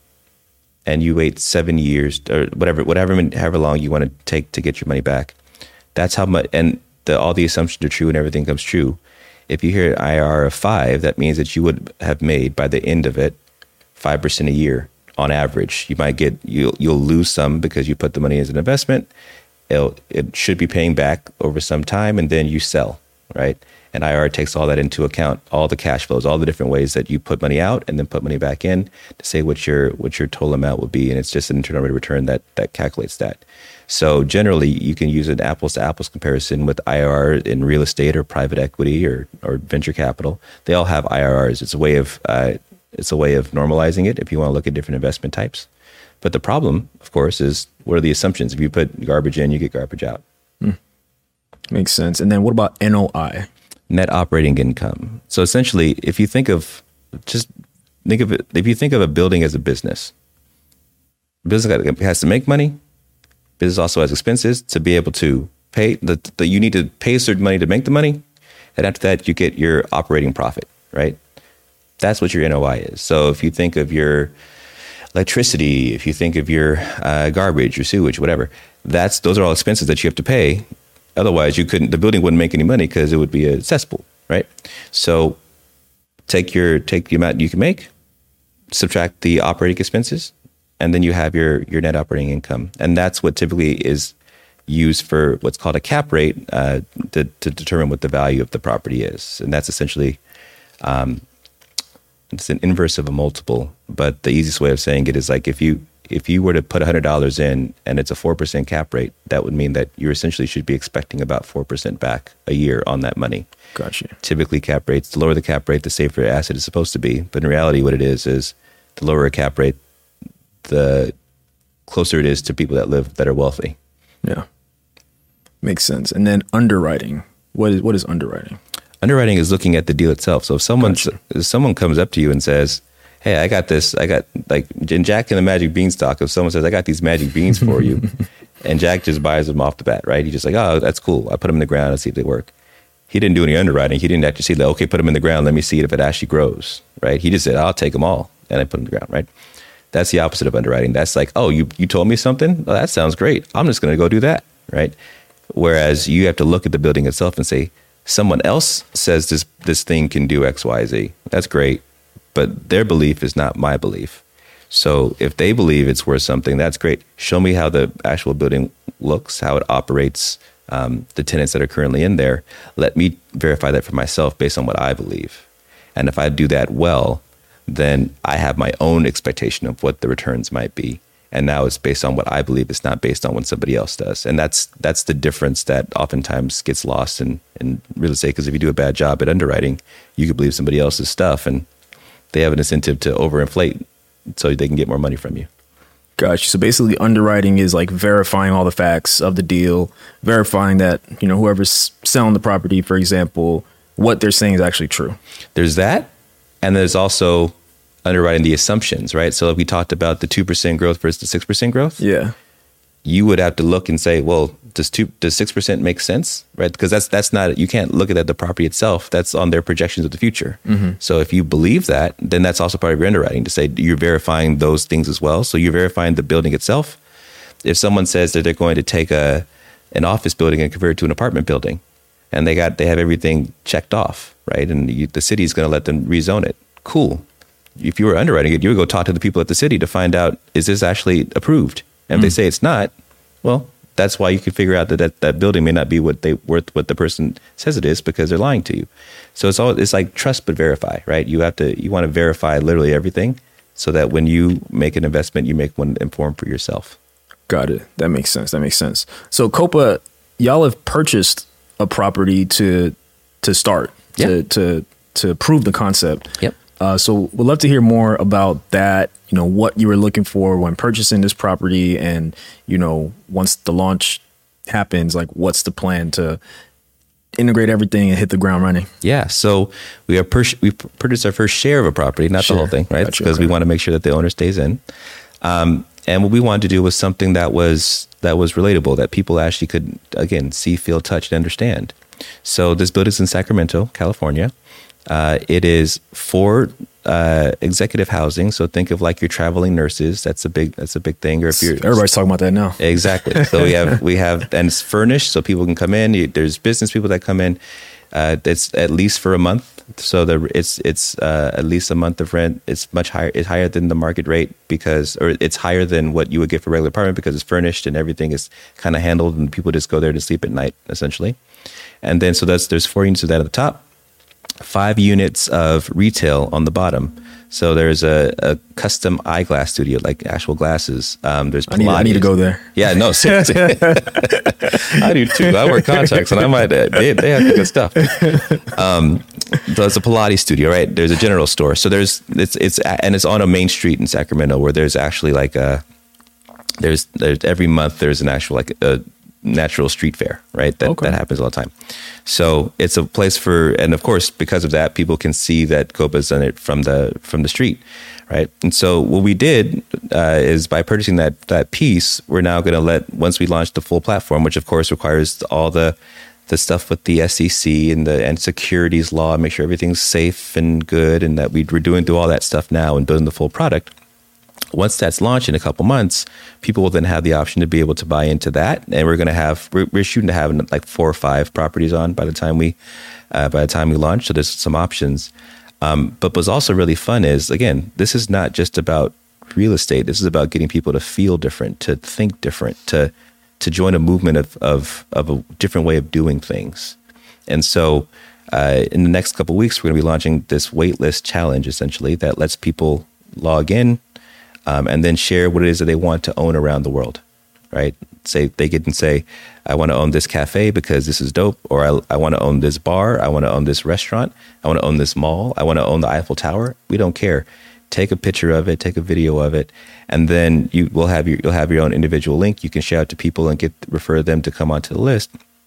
and you wait seven years or whatever, whatever, however long you want to take to get your money back. That's how much, and the, all the assumptions are true and everything comes true. If you hear an I R R of five, that means that you would have made by the end of it five percent a year on average. You might get, you'll, you'll lose some because you put the money as an investment. It'll, it should be paying back over some time, and then you sell, right? And I R R takes all that into account, all the cash flows, all the different ways that you put money out and then put money back in to say what your what your total amount would be. And it's just an internal rate of return that that calculates that. So generally, you can use an apples to apples comparison with I R R in real estate or private equity or or venture capital. They all have I R Rs. It's a way of uh, it's a way of normalizing it if you want to look at different investment types. But the problem, of course, is what are the assumptions? If you put garbage in, you get garbage out. Hmm. Makes sense. And then what about N O I? Net operating income. So essentially, if you think of just think of it, if you think of a building as a business, business has to make money. Business also has expenses to be able to pay. The, the you need to pay certain money to make the money, and after that, you get your operating profit. Right? That's what your N O I is. So if you think of your electricity, if you think of your uh, garbage, your sewage, whatever, that's those are all expenses that you have to pay. Otherwise, you couldn't. The building wouldn't make any money because it would be a cesspool, right? So, take your take the amount you can make, subtract the operating expenses, and then you have your your net operating income, and that's what typically is used for what's called a cap rate uh, to to determine what the value of the property is, and that's essentially um, it's an inverse of a multiple. But the easiest way of saying it is like if you if you were to put one hundred dollars in and it's a four percent cap rate, that would mean that you essentially should be expecting about four percent back a year on that money. Gotcha. Typically cap rates, the lower the cap rate, the safer the asset is supposed to be. But in reality, what it is, is the lower a cap rate, the closer it is to people that live, that are wealthy. Yeah. Makes sense. And then underwriting. What is what is underwriting? Underwriting is looking at the deal itself. So if someone, Gotcha. if someone comes up to you and says, hey, I got this. I got like in Jack and the Magic Beanstalk. If someone says, I got these magic beans for you, and Jack just buys them off the bat, right? He's just like, oh, that's cool. I put them in the ground and see if they work. He didn't do any underwriting. He didn't actually see, like, okay, put them in the ground. Let me see if it actually grows, right? He just said, I'll take them all. And I put them in the ground, right? That's the opposite of underwriting. That's like, oh, you, you told me something? Oh, that sounds great. I'm just going to go do that, right? Whereas you have to look at the building itself and say, someone else says this this thing can do X, Y, Z. That's great. But their belief is not my belief. So if they believe it's worth something, that's great. Show me how the actual building looks, how it operates, um, the tenants that are currently in there. Let me verify that for myself based on what I believe. And if I do that well, then I have my own expectation of what the returns might be. And now it's based on what I believe. It's not based on what somebody else does. And that's that's the difference that oftentimes gets lost in, in real estate. Because if you do a bad job at underwriting, you could believe somebody else's stuff, and they have an incentive to overinflate so they can get more money from you. Gotcha. So basically underwriting is like verifying all the facts of the deal, verifying that, you know, whoever's selling the property, for example, what they're saying is actually true. There's that. And there's also underwriting the assumptions, right? So if we talked about the two percent growth versus the six percent growth. Yeah. You would have to look and say, well, does two, does six percent make sense? Right? Because that's, that's not, you can't look at the property itself. That's on their projections of the future. Mm-hmm. So if you believe that, then that's also part of your underwriting to say you're verifying those things as well. So you're verifying the building itself. If someone says that they're going to take a, an office building and convert it to an apartment building, and they got, they have everything checked off, right? And you, the city is going to let them rezone it. Cool. If you were underwriting it, you would go talk to the people at the city to find out, is this actually approved? And if mm. they say it's not, well, that's why you can figure out that, that that building may not be what they worth what the person says it is, because they're lying to you. So it's all it's like trust but verify, right? You have to you want to verify literally everything so that when you make an investment, you make one informed for yourself. Got it. That makes sense. That makes sense. So Copa, y'all have purchased a property to to start yep. to to to prove the concept. Yep. Uh, so we'd love to hear more about that, you know, what you were looking for when purchasing this property, and, you know, once the launch happens, like what's the plan to integrate everything and hit the ground running? Yeah. So we are pur- we purchased our first share of a property, not share. the whole thing, right? Gotcha. Because okay. we want to make sure that the owner stays in. Um, and what we wanted to do was something that was that was relatable, that people actually could, again, see, feel, touch, and understand. So this building is in Sacramento, California. Uh, it is for uh, executive housing. So think of like your traveling nurses. That's a big, that's a big thing. Or if you're, everybody's talking about that now. Exactly. So we have, we have, and it's furnished so people can come in. You, there's business people that come in. Uh, it's at least for a month. So the, it's, it's uh, at least a month of rent. It's much higher. It's higher than the market rate because, or it's higher than what you would get for a regular apartment because it's furnished and everything is kind of handled and people just go there to sleep at night essentially. And then, so that's, there's four units of that at the top. Five units of retail on the bottom. So there's a, a custom eyeglass studio, like actual glasses. Um, there's Pilates. I need, I need to go there. Yeah, no, seriously. I do too. I wear contacts and I might, they, they have good stuff. Um, there's a Pilates studio, right? There's a general store. So there's, it's, it's, and it's on a main street in Sacramento where there's actually like a, there's, there's every month there's an actual like a, natural street fair, right? That okay. that happens all the time. So it's a place for, and of course, because of that, people can see that Copa's done it from the from the street, right? And so what we did uh, is by purchasing that that piece, we're now going to let, once we launch the full platform, which of course requires all the the stuff with the S E C and the and securities law, make sure everything's safe and good, and that we, we're doing through all that stuff now and building the full product. Once that's launched in a couple months, people will then have the option to be able to buy into that, and we're going to have we're, we're shooting to have like four or five properties on by the time we uh, by the time we launch. So there's some options. Um, but what's also really fun is, again, this is not just about real estate. This is about getting people to feel different, to think different, to to join a movement of of of a different way of doing things. And so, uh, in the next couple of weeks, we're going to be launching this waitlist challenge, essentially, that lets people log in. Um, and then share what it is that they want to own around the world, right? Say they get and say, I want to own this cafe because this is dope, or I, I want to own this bar, I want to own this restaurant, I want to own this mall, I want to own the Eiffel Tower. We don't care. Take a picture of it, take a video of it, and then you will have your you'll have your own individual link. You can share out to people and get refer them to come onto the list.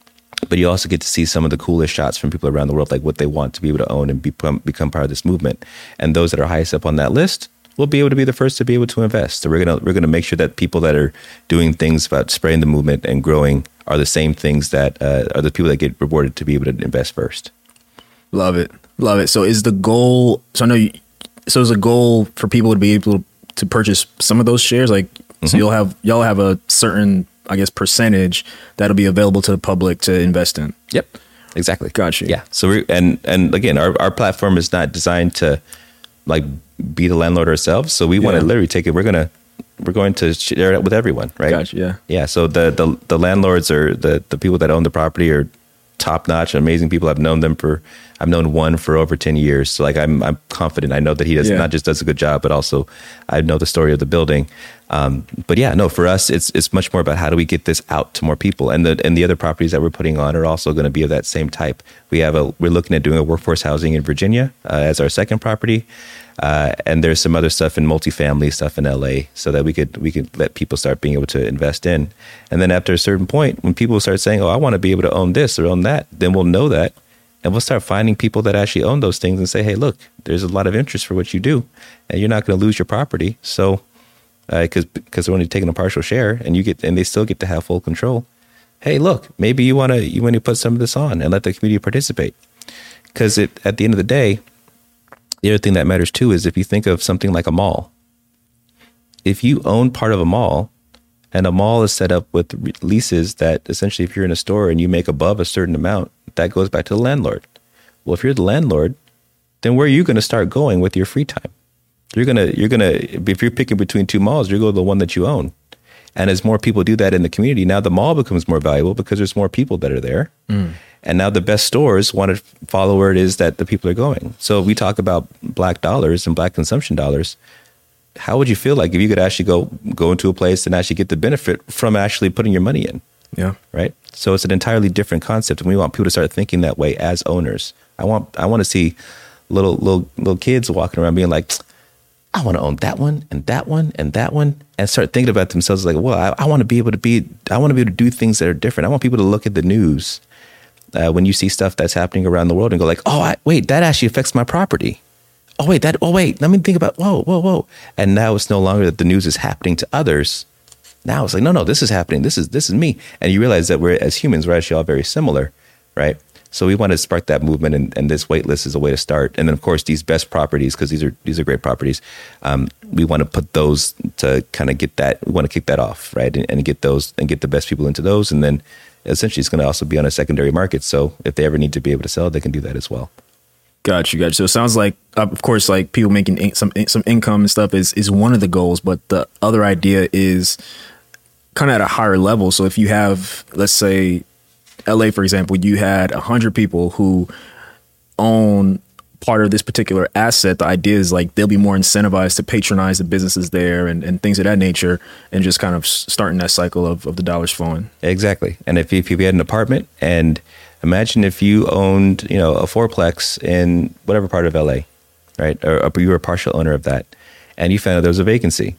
but you also get to see some of the coolest shots from people around the world, like what they want to be able to own and become, become part of this movement. And those that are highest up on that list will be able to be the first to be able to invest. So we're going to, we're going to make sure that people that are doing things about spreading the movement and growing are the same things that uh, are the people that get rewarded to be able to invest first. Love it. Love it. So is the goal, so I know you, so is a goal for people to be able to purchase some of those shares? Like, mm-hmm. so you'll have, y'all have a certain, I guess, percentage that'll be available to the public to invest in. Yep. Exactly. Gotcha. Yeah. So we and and again, our, our platform is not designed to like be the landlord ourselves. So we yeah. want to literally take it. We're gonna we're going to share it with everyone, right? Gotcha. Yeah. Yeah. So the the the landlords or the the people that own the property are top notch, amazing people. I've known them for I've known one for over ten years. So like I'm I'm confident. I know that he does yeah. not just does a good job, but also I know the story of the building. Um, but yeah, no, for us, it's it's much more about how do we get this out to more people, and the and the other properties that we're putting on are also going to be of that same type. We have a we're looking at doing a workforce housing in Virginia uh, as our second property, uh, and there's some other stuff in multifamily stuff in L A, so that we could we could let people start being able to invest in, and then after a certain point, when people start saying, "Oh, I want to be able to own this or own that," then we'll know that, and we'll start finding people that actually own those things and say, "Hey, look, there's a lot of interest for what you do, and you're not going to lose your property." So. Because uh, because they're only taking a partial share, and you get and they still get to have full control. Hey, look, maybe you want to you want to put some of this on and let the community participate. Because it at the end of the day, the other thing that matters too is if you think of something like a mall. If you own part of a mall, and a mall is set up with re- leases that essentially, if you're in a store and you make above a certain amount, that goes back to the landlord. Well, if you're the landlord, then where are you going to start going with your free time? You're gonna, you're gonna. If you're picking between two malls, you're going to the one that you own. And as more people do that in the community, now the mall becomes more valuable because there's more people that are there. Mm. And now the best stores want to follow where it is that the people are going. So if we talk about black dollars and black consumption dollars, how would you feel like if you could actually go go into a place and actually get the benefit from actually putting your money in? Yeah. Right. So it's an entirely different concept, and we want people to start thinking that way as owners. I want, I want to see little little little kids walking around being like, I want to own that one and that one and that one, and start thinking about themselves like, well, I, I want to be able to be, I want to be able to do things that are different. I want people to look at the news uh, when you see stuff that's happening around the world and go like, oh, I, wait, that actually affects my property. Oh, wait, that, oh, wait, let me think about, whoa, whoa, whoa. And now it's no longer that the news is happening to others. Now it's like, no, no, this is happening. This is, this is me. And you realize that we're, as humans, we're actually all very similar, right? So we want to spark that movement, and, and this wait list is a way to start. And then, of course, these best properties, because these are these are great properties, um, we want to put those to kind of get that. We want to kick that off, right, and, and get those and get the best people into those. And then, essentially, it's going to also be on a secondary market. So if they ever need to be able to sell, they can do that as well. Got you, got you. So it sounds like, uh, of course, like people making in, some some income and stuff is is one of the goals, but the other idea is kind of at a higher level. So if you have, let's say, L A, for example, you had one hundred people who own part of this particular asset. The idea is like they'll be more incentivized to patronize the businesses there and, and things of that nature, and just kind of starting that cycle of, of the dollars flowing. Exactly. And if, if you had an apartment, and imagine if you owned, you know, a fourplex in whatever part of L A, right? Or, or you were a partial owner of that, and you found out there was a vacancy.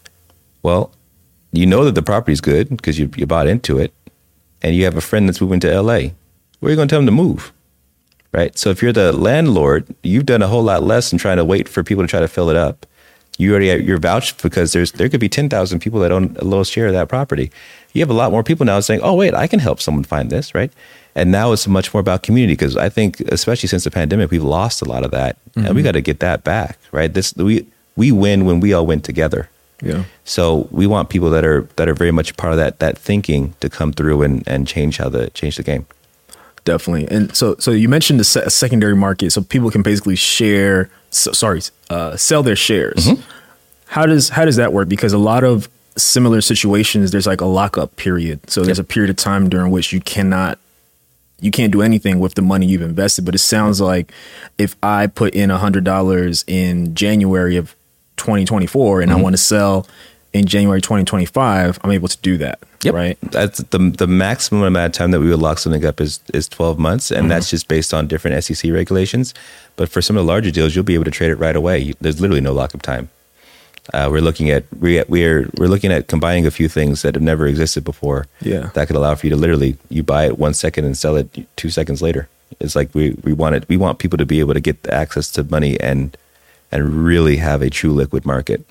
Well, you know that the property's good because you, you bought into it. And you have a friend that's moving to L A, where are you going to tell them to move, right? So if you're the landlord, you've done a whole lot less in trying to wait for people to try to fill it up. You already have, you're vouched because there's there could be ten thousand people that own a little share of that property. You have a lot more people now saying, oh, wait, I can help someone find this, right? And now it's much more about community, because I think, especially since the pandemic, we've lost a lot of that, mm-hmm. and we got to get that back, right? This we we win when we all win together. Yeah. So we want people that are that are very much part of that that thinking to come through and, and change how the change the game. Definitely. And so so you mentioned the se- secondary market, so people can basically share. So, sorry, uh, sell their shares. Mm-hmm. How does how does that work? Because a lot of similar situations, there's like a lockup period. So there's yep. a period of time during which you cannot you can't do anything with the money you've invested. But it sounds like if I put in a hundred dollars in January of twenty twenty-four and mm-hmm. I want to sell in January twenty twenty-five, I'm able to do that. Yep. Right. That's the the maximum amount of time that we would lock something up is is twelve months. And mm-hmm. that's just based on different S E C regulations. But for some of the larger deals, you'll be able to trade it right away. There's literally no lockup time. Uh, we're looking at we we're we're looking at combining a few things that have never existed before. Yeah, that could allow for you to literally you buy it one second and sell it two seconds later. It's like we we want it. We want people to be able to get access to money and and really have a true liquid market.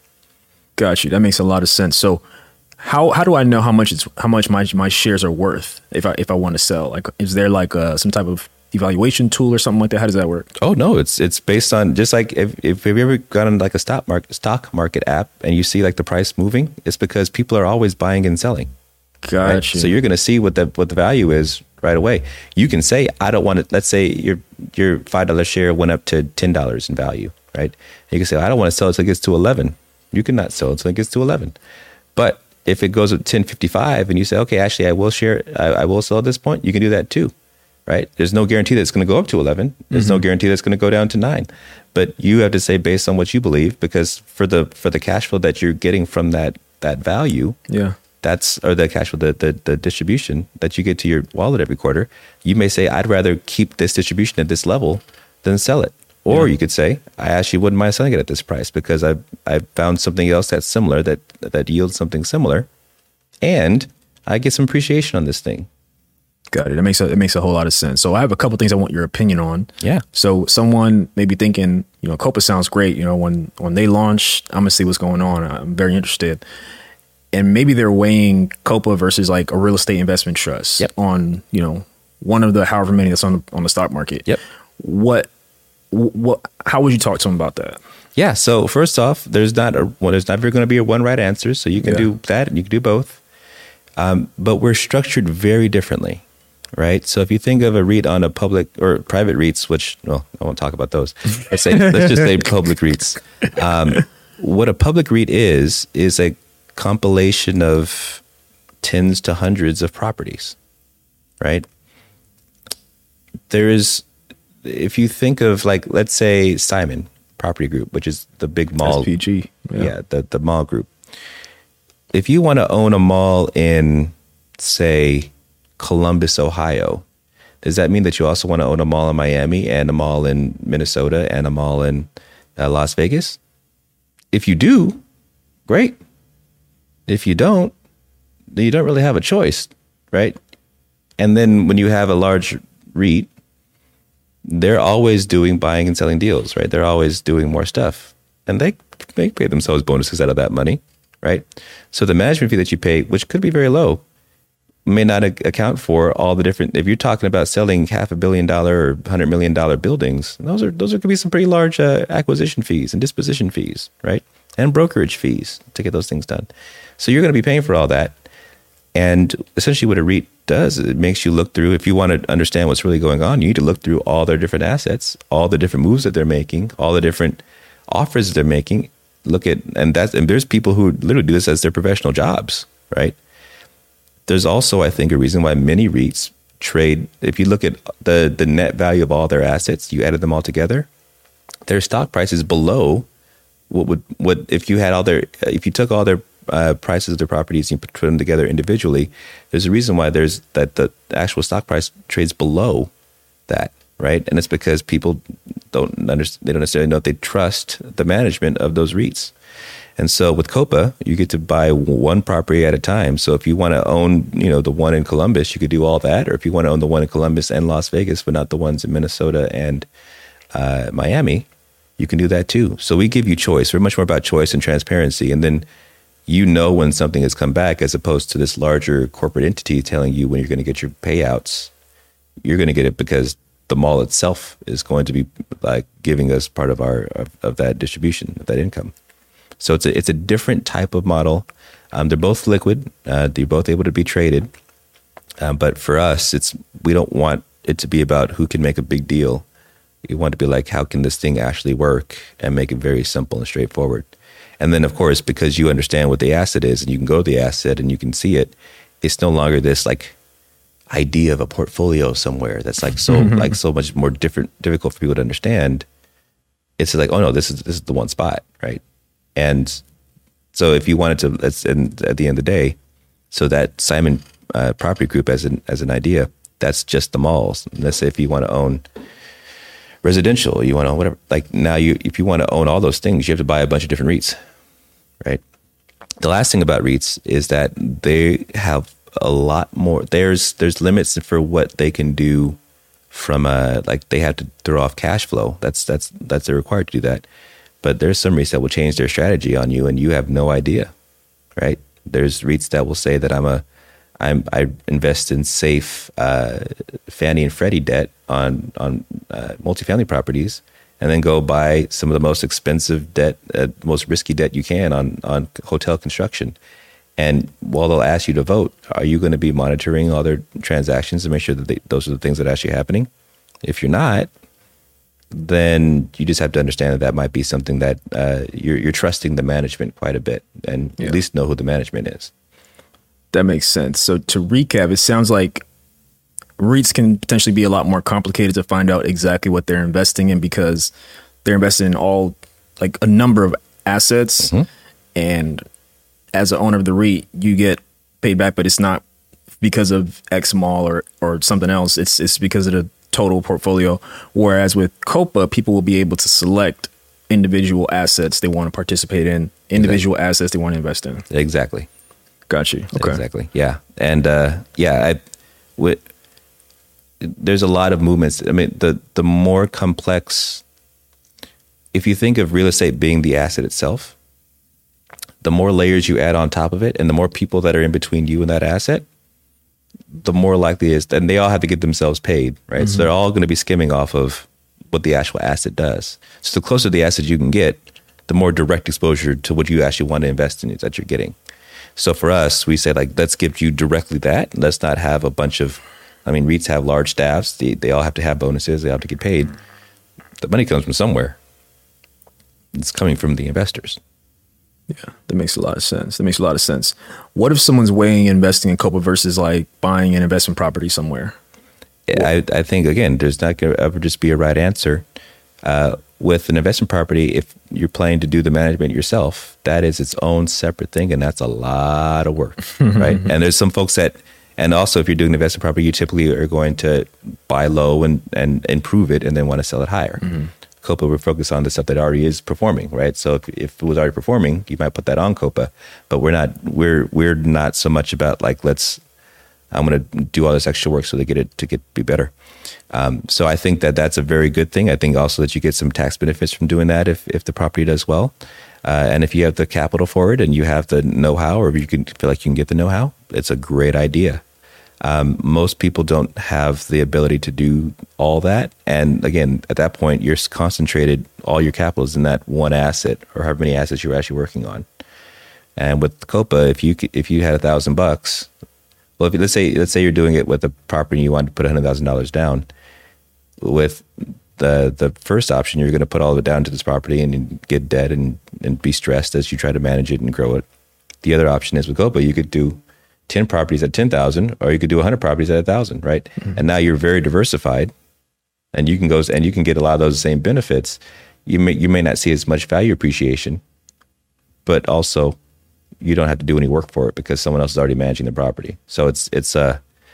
Got you. That makes a lot of sense. So, how how do I know how much it's how much my my shares are worth if I if I want to sell? Like, is there like a, some type of evaluation tool or something like that? How does that work? Oh no, it's it's based on just like if if have you ever gotten like a stock market stock market app and you see like the price moving, it's because people are always buying and selling. Gotcha. Right? So you're going to see what the what the value is right away. You can say I don't want to. Let's say your your five dollar share went up to ten dollars in value, right? You can say I don't want to sell it until it gets to eleven. You cannot sell it until it gets to eleven. But if it goes at ten fifty five and you say okay, actually I will share, I, I will sell at this point. You can do that too. Right? There's no guarantee that it's going to go up to eleven. There's mm-hmm. no guarantee that's going to go down to nine. But you have to say based on what you believe, because for the for the cash flow that you're getting from that that value, yeah, that's or the cash flow, the, the the distribution that you get to your wallet every quarter, you may say I'd rather keep this distribution at this level than sell it. Or yeah. you could say I actually wouldn't mind selling it at this price because I I found something else that's similar that that yields something similar, and I get some appreciation on this thing. Got it. It makes a, it makes a whole lot of sense. So I have a couple things I want your opinion on. Yeah. So someone may be thinking, you know, Copa sounds great. You know, when when they launch, I'm gonna see what's going on. I'm very interested. And maybe they're weighing Copa versus like a real estate investment trust yep. on, you know, one of the however many that's on the, on the stock market. Yep. What what? How would you talk to them about that? Yeah. So first off, there's not a well, there's never going to be a one right answer. So you can yeah. do that and you can do both. Um, but we're structured very differently. Right. So if you think of a REIT on a public or private REITs, which, well, I won't talk about those. Let's say, let's just say public REITs. Um, what a public REIT is, is a compilation of tens to hundreds of properties. Right. There is, if you think of like, let's say Simon Property Group, which is the big mall. S P G. Yeah. yeah the, the mall group. If you want to own a mall in, say, Columbus, Ohio, does that mean that you also want to own a mall in Miami and a mall in Minnesota and a mall in uh, Las Vegas? If you do, great. If you don't, then you don't really have a choice, right? And then when you have a large REIT, they're always doing buying and selling deals, right? They're always doing more stuff. And they, they pay themselves bonuses out of that money, right? So the management fee that you pay, which could be very low, may not account for all the different. If you're talking about selling half a billion dollar or hundred million dollar buildings, those are those are going to be some pretty large uh, acquisition fees and disposition fees, right? And brokerage fees to get those things done. So you're going to be paying for all that. And essentially, what a REIT does, it makes you look through. If you want to understand what's really going on, you need to look through all their different assets, all the different moves that they're making, all the different offers that they're making. Look at and that's and there's people who literally do this as their professional jobs, right? There's also, I think, a reason why many REITs trade. If you look at the, the net value of all their assets, you added them all together, their stock price is below what would what if you had all their if you took all their uh, prices of their properties and you put them together individually. There's a reason why there's that the actual stock price trades below that, right? And it's because people don't understand. They don't necessarily know if they trust the management of those REITs. And so with Copa, you get to buy one property at a time. So if you want to own, you know, the one in Columbus, you could do all that. Or if you want to own the one in Columbus and Las Vegas, but not the ones in Minnesota and uh, Miami, you can do that too. So we give you choice. We're much more about choice and transparency. And then you know when something has come back, as opposed to this larger corporate entity telling you when you're going to get your payouts. You're going to get it because the mall itself is going to be like giving us part of our of, of that distribution, of that income. So it's a, it's a different type of model. Um, they're both liquid. Uh, they're both able to be traded. Um, but for us, it's we don't want it to be about who can make a big deal. We want to be like, how can this thing actually work, and make it very simple and straightforward. And then, of course, because you understand what the asset is and you can go to the asset and you can see it, it's no longer this like idea of a portfolio somewhere that's like so mm-hmm. like so much more different, difficult for people to understand. It's like, oh no, this is this is the one spot, right? And so if you wanted to, let's, and at the end of the day, so that Simon uh, Property Group as an as an idea, that's just the malls. And let's say if you want to own residential, you want to own whatever, like now you, if you want to own all those things, you have to buy a bunch of different REITs, right? The last thing about REITs is that they have a lot more. There's there's limits for what they can do from a, like they have to throw off cash flow. That's that's that's they're required to do that. But there's some REITs that will change their strategy on you, and you have no idea, right? There's REITs that will say that I'm a I'm I invest in safe uh, Fannie and Freddie debt on on uh, multifamily properties, and then go buy some of the most expensive debt, uh, most risky debt you can on on hotel construction. And while they'll ask you to vote, are you going to be monitoring all their transactions to make sure that they, those are the things that are actually happening? If you're not, then you just have to understand that that might be something that uh, you're, you're trusting the management quite a bit, and yeah. at least know who the management is. That makes sense. So to recap, it sounds like REITs can potentially be a lot more complicated to find out exactly what they're investing in, because they're investing in all, like a number of assets. Mm-hmm. And as an owner of the REIT, you get paid back, but it's not because of X mall or, or something else. It's it's because of the total portfolio. Whereas with COPA, people will be able to select individual assets they want to participate in, individual exactly. assets they want to invest in. Exactly. Got you. Okay. Exactly. Yeah. And uh, yeah, I, with, there's a lot of movements. I mean, the, the more complex, if you think of real estate being the asset itself, the more layers you add on top of it, and the more people that are in between you and that asset, the more likely it is, and they all have to get themselves paid, right? Mm-hmm. So they're all going to be skimming off of what the actual asset does. So the closer the asset you can get, the more direct exposure to what you actually want to invest in that you're getting. So for us, we say, like, let's give you directly that. Let's not have a bunch of, I mean, REITs have large staffs. They, they all have to have bonuses. They have to get paid. The money comes from somewhere. It's coming from the investors. Yeah, that makes a lot of sense. That makes a lot of sense. What if someone's weighing investing in COPA versus like buying an investment property somewhere? Yeah, I, I think, again, there's not going to ever just be a right answer. Uh, with an investment property, if you're planning to do the management yourself, that is its own separate thing, and that's a lot of work, right? And there's some folks that, and also if you're doing an investment property, you typically are going to buy low and, and improve it and then want to sell it higher. Mm-hmm. COPA would focus on the stuff that already is performing, right? So if, if it was already performing, you might put that on COPA, but we're not, we're, we're not so much about like, let's, I'm going to do all this extra work so they get it to get be better. Um, so I think that that's a very good thing. I think also that you get some tax benefits from doing that if, if the property does well. Uh, and if you have the capital for it and you have the know-how, or if you can feel like you can get the know-how, it's a great idea. Um, most people don't have the ability to do all that. And again, at that point, you're concentrated, all your capital is in that one asset or however many assets you're actually working on. And with COPA, if you if you had a thousand bucks, well, if you, let's say let's say you're doing it with a property and you want to put a hundred thousand dollars down. With the the first option, you're going to put all of it down to this property and get debt and and be stressed as you try to manage it and grow it. The other option is with COPA, you could do ten properties at ten thousand, or you could do one hundred properties at one thousand, right? Mm-hmm. And now you're very diversified, and you can go and you can get a lot of those same benefits. You may you may not see as much value appreciation, but also you don't have to do any work for it because someone else is already managing the property. So it's it's uh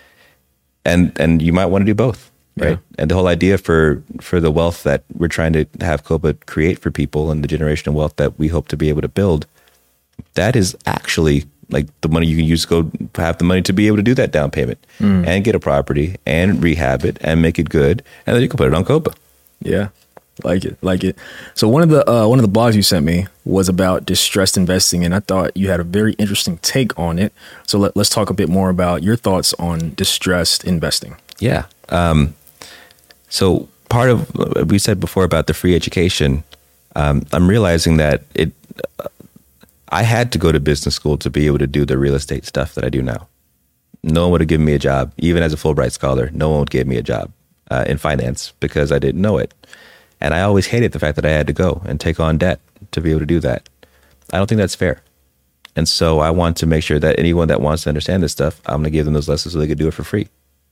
and and you might want to do both, right? Yeah. And the whole idea for for the wealth that we're trying to have COPA create for people and the generational wealth that we hope to be able to build, that is actually like the money you can use to go have the money to be able to do that down payment mm. and get a property and rehab it and make it good. And then you can put it on COPA. Yeah. Like it, like it. So one of the, uh, one of the blogs you sent me was about distressed investing, and I thought you had a very interesting take on it. So let, let's talk a bit more about your thoughts on distressed investing. Yeah. Um, so part of what we said before about the free education, um, I'm realizing that it, uh, I had to go to business school to be able to do the real estate stuff that I do now. No one would have given me a job, even as a Fulbright scholar. No one would give me a job uh, in finance because I didn't know it. And I always hated the fact that I had to go and take on debt to be able to do that. I don't think that's fair. And so I want to make sure that anyone that wants to understand this stuff, I'm going to give them those lessons so they could do it for free.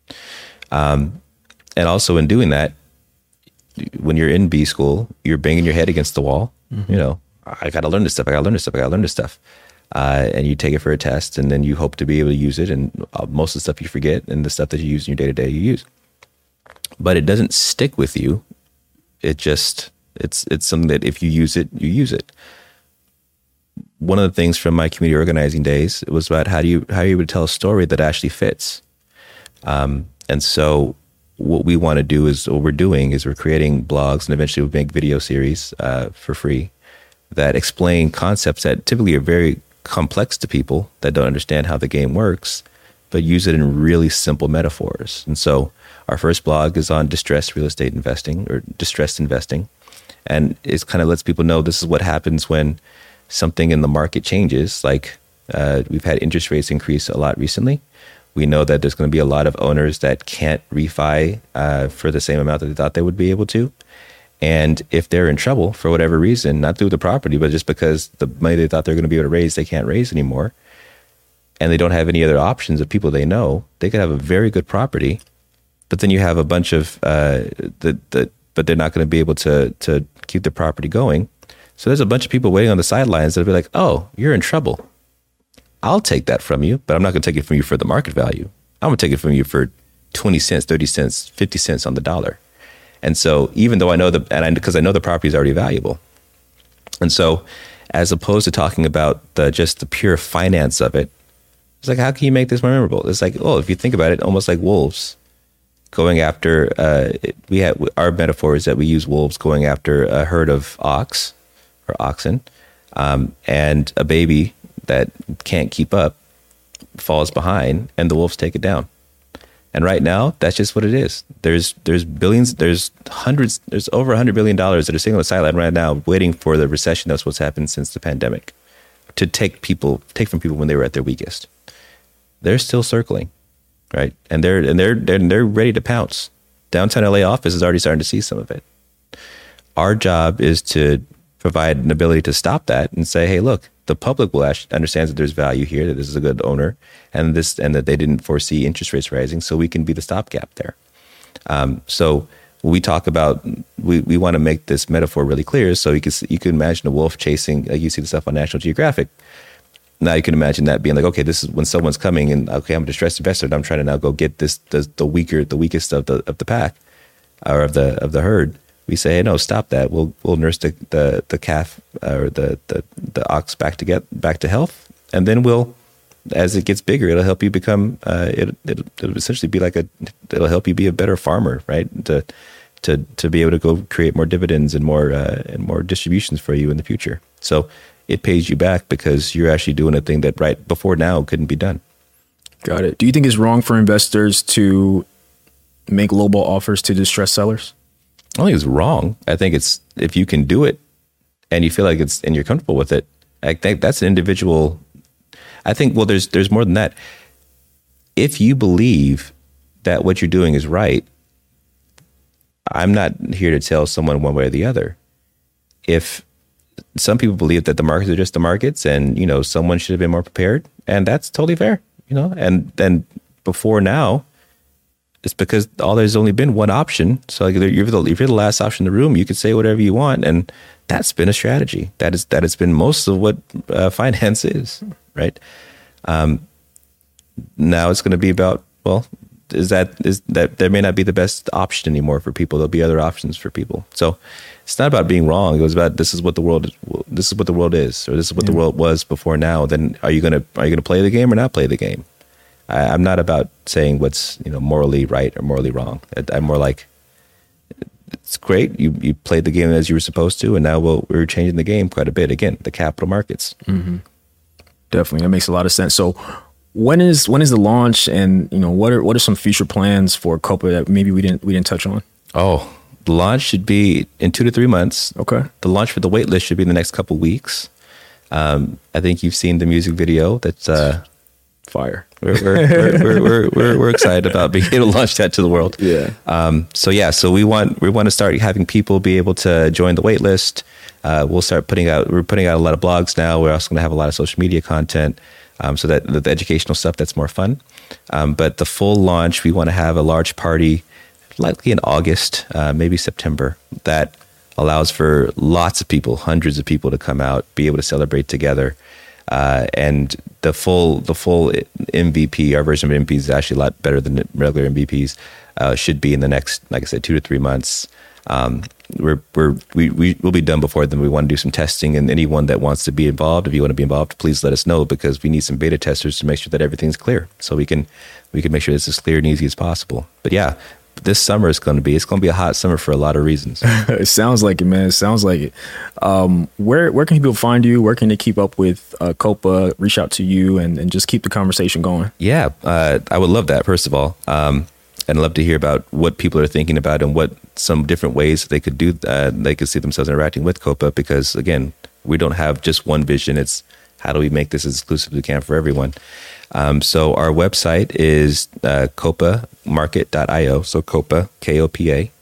Um, and also in doing that, when you're in B school, you're banging your head against the wall. Mm-hmm. You know, I got to learn this stuff. I got to learn this stuff. I got to learn this stuff. Uh, and you take it for a test, and then you hope to be able to use it. And uh, most of the stuff you forget, and the stuff that you use in your day to day, you use. But it doesn't stick with you. It just, it's it's something that if you use it, you use it. one of the things from my community organizing days, it was about how do you how are you able to tell a story that actually fits. Um, and so what we want to do is what we're doing is we're creating blogs, and eventually we'll make video series uh, for free that explain concepts that typically are very complex to people that don't understand how the game works, but use it in really simple metaphors. And so our first blog is on distressed real estate investing or distressed investing. And it kind of lets people know this is what happens when something in the market changes. Like uh, we've had interest rates increase a lot recently. We know that there's going to be a lot of owners that can't refi uh, for the same amount that they thought they would be able to. And if they're in trouble for whatever reason, not through the property, but just because the money they thought they were going to be able to raise, they can't raise anymore, and they don't have any other options of people they know, they could have a very good property, but then you have a bunch of, uh, the, the, but they're not going to be able to to keep the property going. So there's a bunch of people waiting on the sidelines that'll be like, oh, you're in trouble. I'll take that from you, but I'm not going to take it from you for the market value. I'm going to take it from you for twenty cents, thirty cents, fifty cents on the dollar. And so even though I know the, and I, because I know the property is already valuable. And so as opposed to talking about the, just the pure finance of it, it's like, how can you make this more memorable? It's like, oh, if you think about it, almost like wolves going after, uh, we have, our metaphor is that we use wolves going after a herd of ox or oxen, um, and a baby that can't keep up falls behind and the wolves take it down. And right now, that's just what it is. There's there's billions, there's hundreds, there's over a hundred billion dollars that are sitting on the sideline right now, waiting for the recession. That's what's happened since the pandemic, to take people, take from people when they were at their weakest. They're still circling, right? And they're and they're they're they're ready to pounce. Downtown L A office is already starting to see some of it. Our job is to provide an ability to stop that and say, hey, look, the public will actually understand that there's value here, that this is a good owner, and this, and that they didn't foresee interest rates rising, so we can be the stopgap there. Um, so when we talk about, we, we want to make this metaphor really clear, so you can you can imagine a wolf chasing, like you see the stuff on National Geographic. Now you can imagine that being like, okay, this is when someone's coming and okay, I'm a distressed investor, and I'm trying to now go get this the, the weaker, the weakest of the of the pack or of the of the herd. We say, hey, no, stop that. We'll we'll nurse the the, the calf uh, or the, the the ox back to get back to health, and then we'll, as it gets bigger, it'll help you become. Uh, it it'll, it'll essentially be like a. It'll help you be a better farmer, right? To to to be able to go create more dividends and more uh, and more distributions for you in the future. So it pays you back because you're actually doing a thing that right before now couldn't be done. Got it. Do you think it's wrong for investors to make lowball offers to distressed sellers? I don't think it's wrong. I think it's, if you can do it and you feel like it's, and you're comfortable with it, I think that's an individual. I think, well, there's, there's more than that. If you believe that what you're doing is right, I'm not here to tell someone one way or the other. If some people believe that the markets are just the markets and, you know, someone should have been more prepared, and that's totally fair, you know, and then before now, it's because all there's only been one option. So like, if you're the, if you're the last option in the room, you could say whatever you want, and that's been a strategy. That is that has been most of what uh, finance is, right? Um, now it's going to be about, well, is that is that there may not be the best option anymore for people. There'll be other options for people. So it's not about being wrong. It was about this is what the world this is what the world is, or this is what yeah. the world was before now. Then are you gonna are you gonna play the game or not play the game? I, I'm not about saying what's, you know, morally right or morally wrong. I, I'm more like, it's great. You you played the game as you were supposed to, and now we'll, we're changing the game quite a bit. Again, the capital markets. Mm-hmm. Definitely, that makes a lot of sense. So, when is when is the launch, and you know, what are what are some future plans for Copa that maybe we didn't we didn't touch on? Oh, the launch should be in two to three months. Okay. The launch for the wait list should be in the next couple weeks. Um, I think you've seen the music video. That's uh, fire. We're we're, we're, we're, we're, we're excited about being able to launch that to the world. Yeah. Um, so yeah, so we want we want to start having people be able to join the wait list. Uh, we'll start putting out. We're putting out a lot of blogs now. We're also going to have a lot of social media content, um, so that the, the educational stuff that's more fun. Um, but the full launch, we want to have a large party, likely in August, uh, maybe September, that allows for lots of people, hundreds of people to come out, be able to celebrate together. Uh, and the full the full M V P, our version of M V P is actually a lot better than regular M V Ps, uh, should be in the next, like I said, two to three months. Um, we're we're we we will be done before then. We want to do some testing, and anyone that wants to be involved, if you want to be involved, please let us know, because we need some beta testers to make sure that everything's clear, so we can we can make sure it's as clear and easy as possible. But yeah, this summer is going to be it's going to be a hot summer for a lot of reasons. It sounds like it, man. It sounds like it. Um, where where can people find you? Where can they keep up with uh, Copa? Reach out to you and, and just keep the conversation going. Yeah, uh, I would love that. First of all. Um, And I'd love to hear about what people are thinking about and what some different ways they could do, uh, they could see themselves interacting with Copa. Because again, we don't have just one vision. It's how do we make this as exclusive as we can for everyone. Um, so our website is uh, copa market dot io. So Copa, K O P A,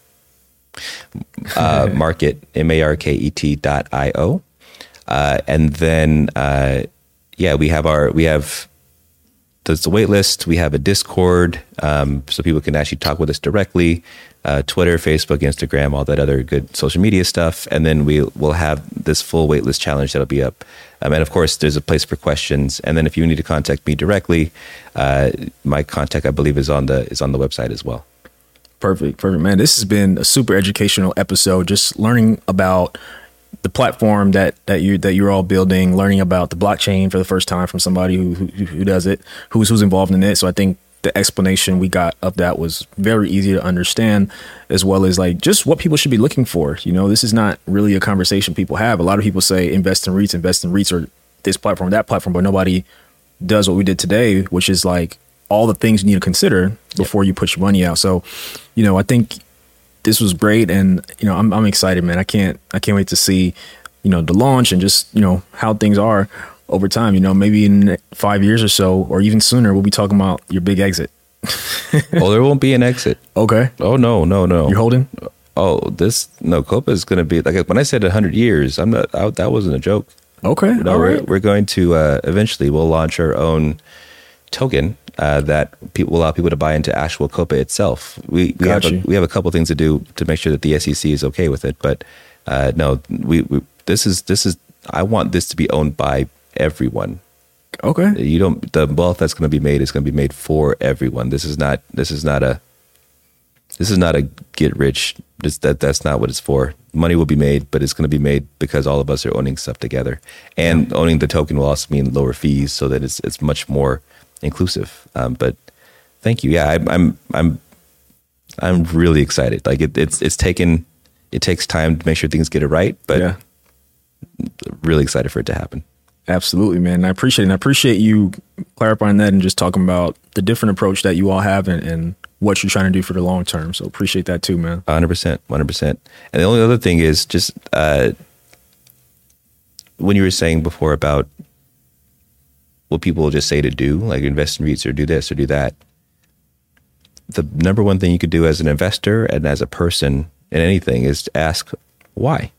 uh, market, M A R K E T dot I O. Uh, and then, uh, yeah, we have our, we have, there's the wait list. We have a Discord, um, so people can actually talk with us directly. Uh, Twitter, Facebook, Instagram, all that other good social media stuff. And then we will have this full waitlist challenge that'll be up. Um, and of course, there's a place for questions. And then if you need to contact me directly, uh, my contact, I believe, is on the is on the website as well. Perfect, perfect, man. This has been a super educational episode. Just learning about the platform that that you that you're all building, learning about the blockchain for the first time from somebody who who, who does it, who's who's involved in it. So I think the explanation we got of that was very easy to understand, as well as like just what people should be looking for. You know, this is not really a conversation people have. A lot of people say invest in REITs, invest in REITs, or this platform, that platform, but nobody does what we did today, which is like all the things you need to consider before you put your money out. So, you know, I think this was great, and you know, I'm I'm excited, man. I can't I can't wait to see, you know, the launch and just, you know, how things are over time. You know, maybe in five years or so, or even sooner, we'll be talking about your big exit. Oh, there won't be an exit. Okay. Oh no, no, no. You're holding? Oh, this no Copa is going to be like when I said a hundred years. I'm not. I, that wasn't a joke. Okay. No, all we're right. we're going to uh, eventually we'll launch our own token uh, that pe- will allow people to buy into actual Copa itself. We we Got have a, you. we have a couple things to do to make sure that the S E C is okay with it. But uh, no, we, we this is this is I want this to be owned by everyone. Okay. You don't the wealth that's going to be made is going to be made for everyone. This is not this is not a this is not a get rich. This, that that's not what it's for. Money will be made, but it's going to be made because all of us are owning stuff together, and yeah. owning the token will also mean lower fees, so that it's it's much more inclusive. Um, but thank you. Yeah, I, I'm I'm I'm really excited. Like it, it's it's taken it takes time to make sure things get it right, but yeah. really excited for it to happen. Absolutely, man. I appreciate it. And I appreciate you clarifying that and just talking about the different approach that you all have and, and what you're trying to do for the long term. So appreciate that too, man. one hundred percent, one hundred percent. And the only other thing is just uh, when you were saying before about what people will just say to do, like invest in REITs or do this or do that. The number one thing you could do as an investor and as a person in anything is to ask why.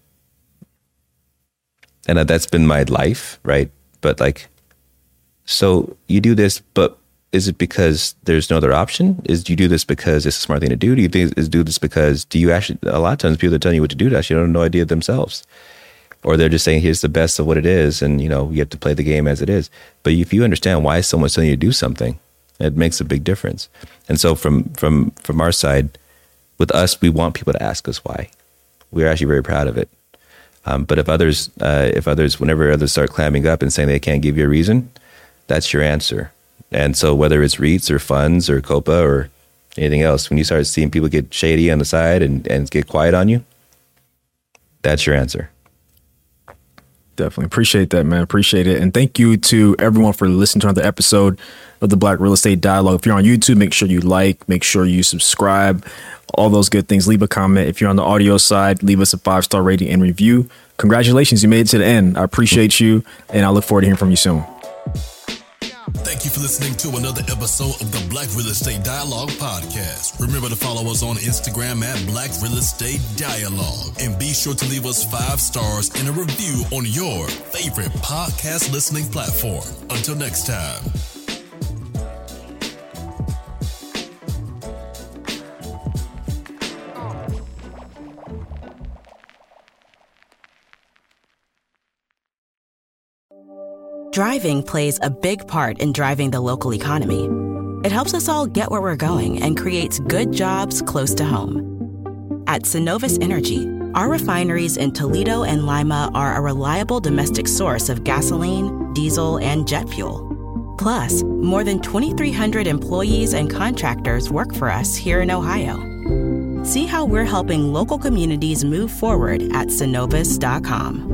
And that's been my life, right? But like, so you do this, but is it because there's no other option? Is do you do this because it's a smart thing to do? Do you think is do this because do you actually? A lot of times, people that tell you what to do actually don't have no idea themselves, or they're just saying here's the best of what it is, and you know you have to play the game as it is. But if you understand why someone's telling you to do something, it makes a big difference. And so from from from our side, with us, we want people to ask us why. We're actually very proud of it. Um, but if others, uh, if others, whenever others start clamming up and saying they can't give you a reason, that's your answer. And so whether it's REITs or funds or Copa or anything else, when you start seeing people get shady on the side and, and get quiet on you, that's your answer. Definitely appreciate that, man. Appreciate it. And thank you to everyone for listening to another episode of the Black Real Estate Dialogue. If you're on YouTube, make sure you like, make sure you subscribe, all those good things. Leave a comment. If you're on the audio side, leave us a five-star rating and review. Congratulations, you made it to the end. I appreciate you, and I look forward to hearing from you soon. Thank you for listening to another episode of the Black Real Estate Dialogue podcast. Remember to follow us on Instagram at Black Real Estate Dialogue. And be sure to leave us five stars and a review on your favorite podcast listening platform. Until next time. Driving plays a big part in driving the local economy. It helps us all get where we're going and creates good jobs close to home. At Synovus Energy, our refineries in Toledo and Lima are a reliable domestic source of gasoline, diesel, and jet fuel. Plus, more than twenty-three hundred employees and contractors work for us here in Ohio. See how we're helping local communities move forward at Synovus dot com.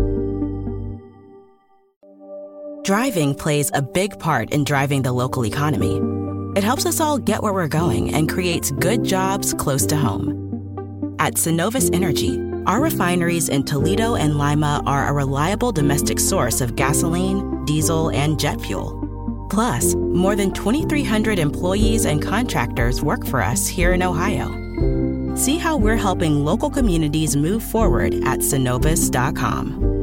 Driving plays a big part in driving the local economy. It helps us all get where we're going and creates good jobs close to home. At Synovus Energy, our refineries in Toledo and Lima are a reliable domestic source of gasoline, diesel, and jet fuel. Plus, more than twenty-three hundred employees and contractors work for us here in Ohio. See how we're helping local communities move forward at Synovus dot com.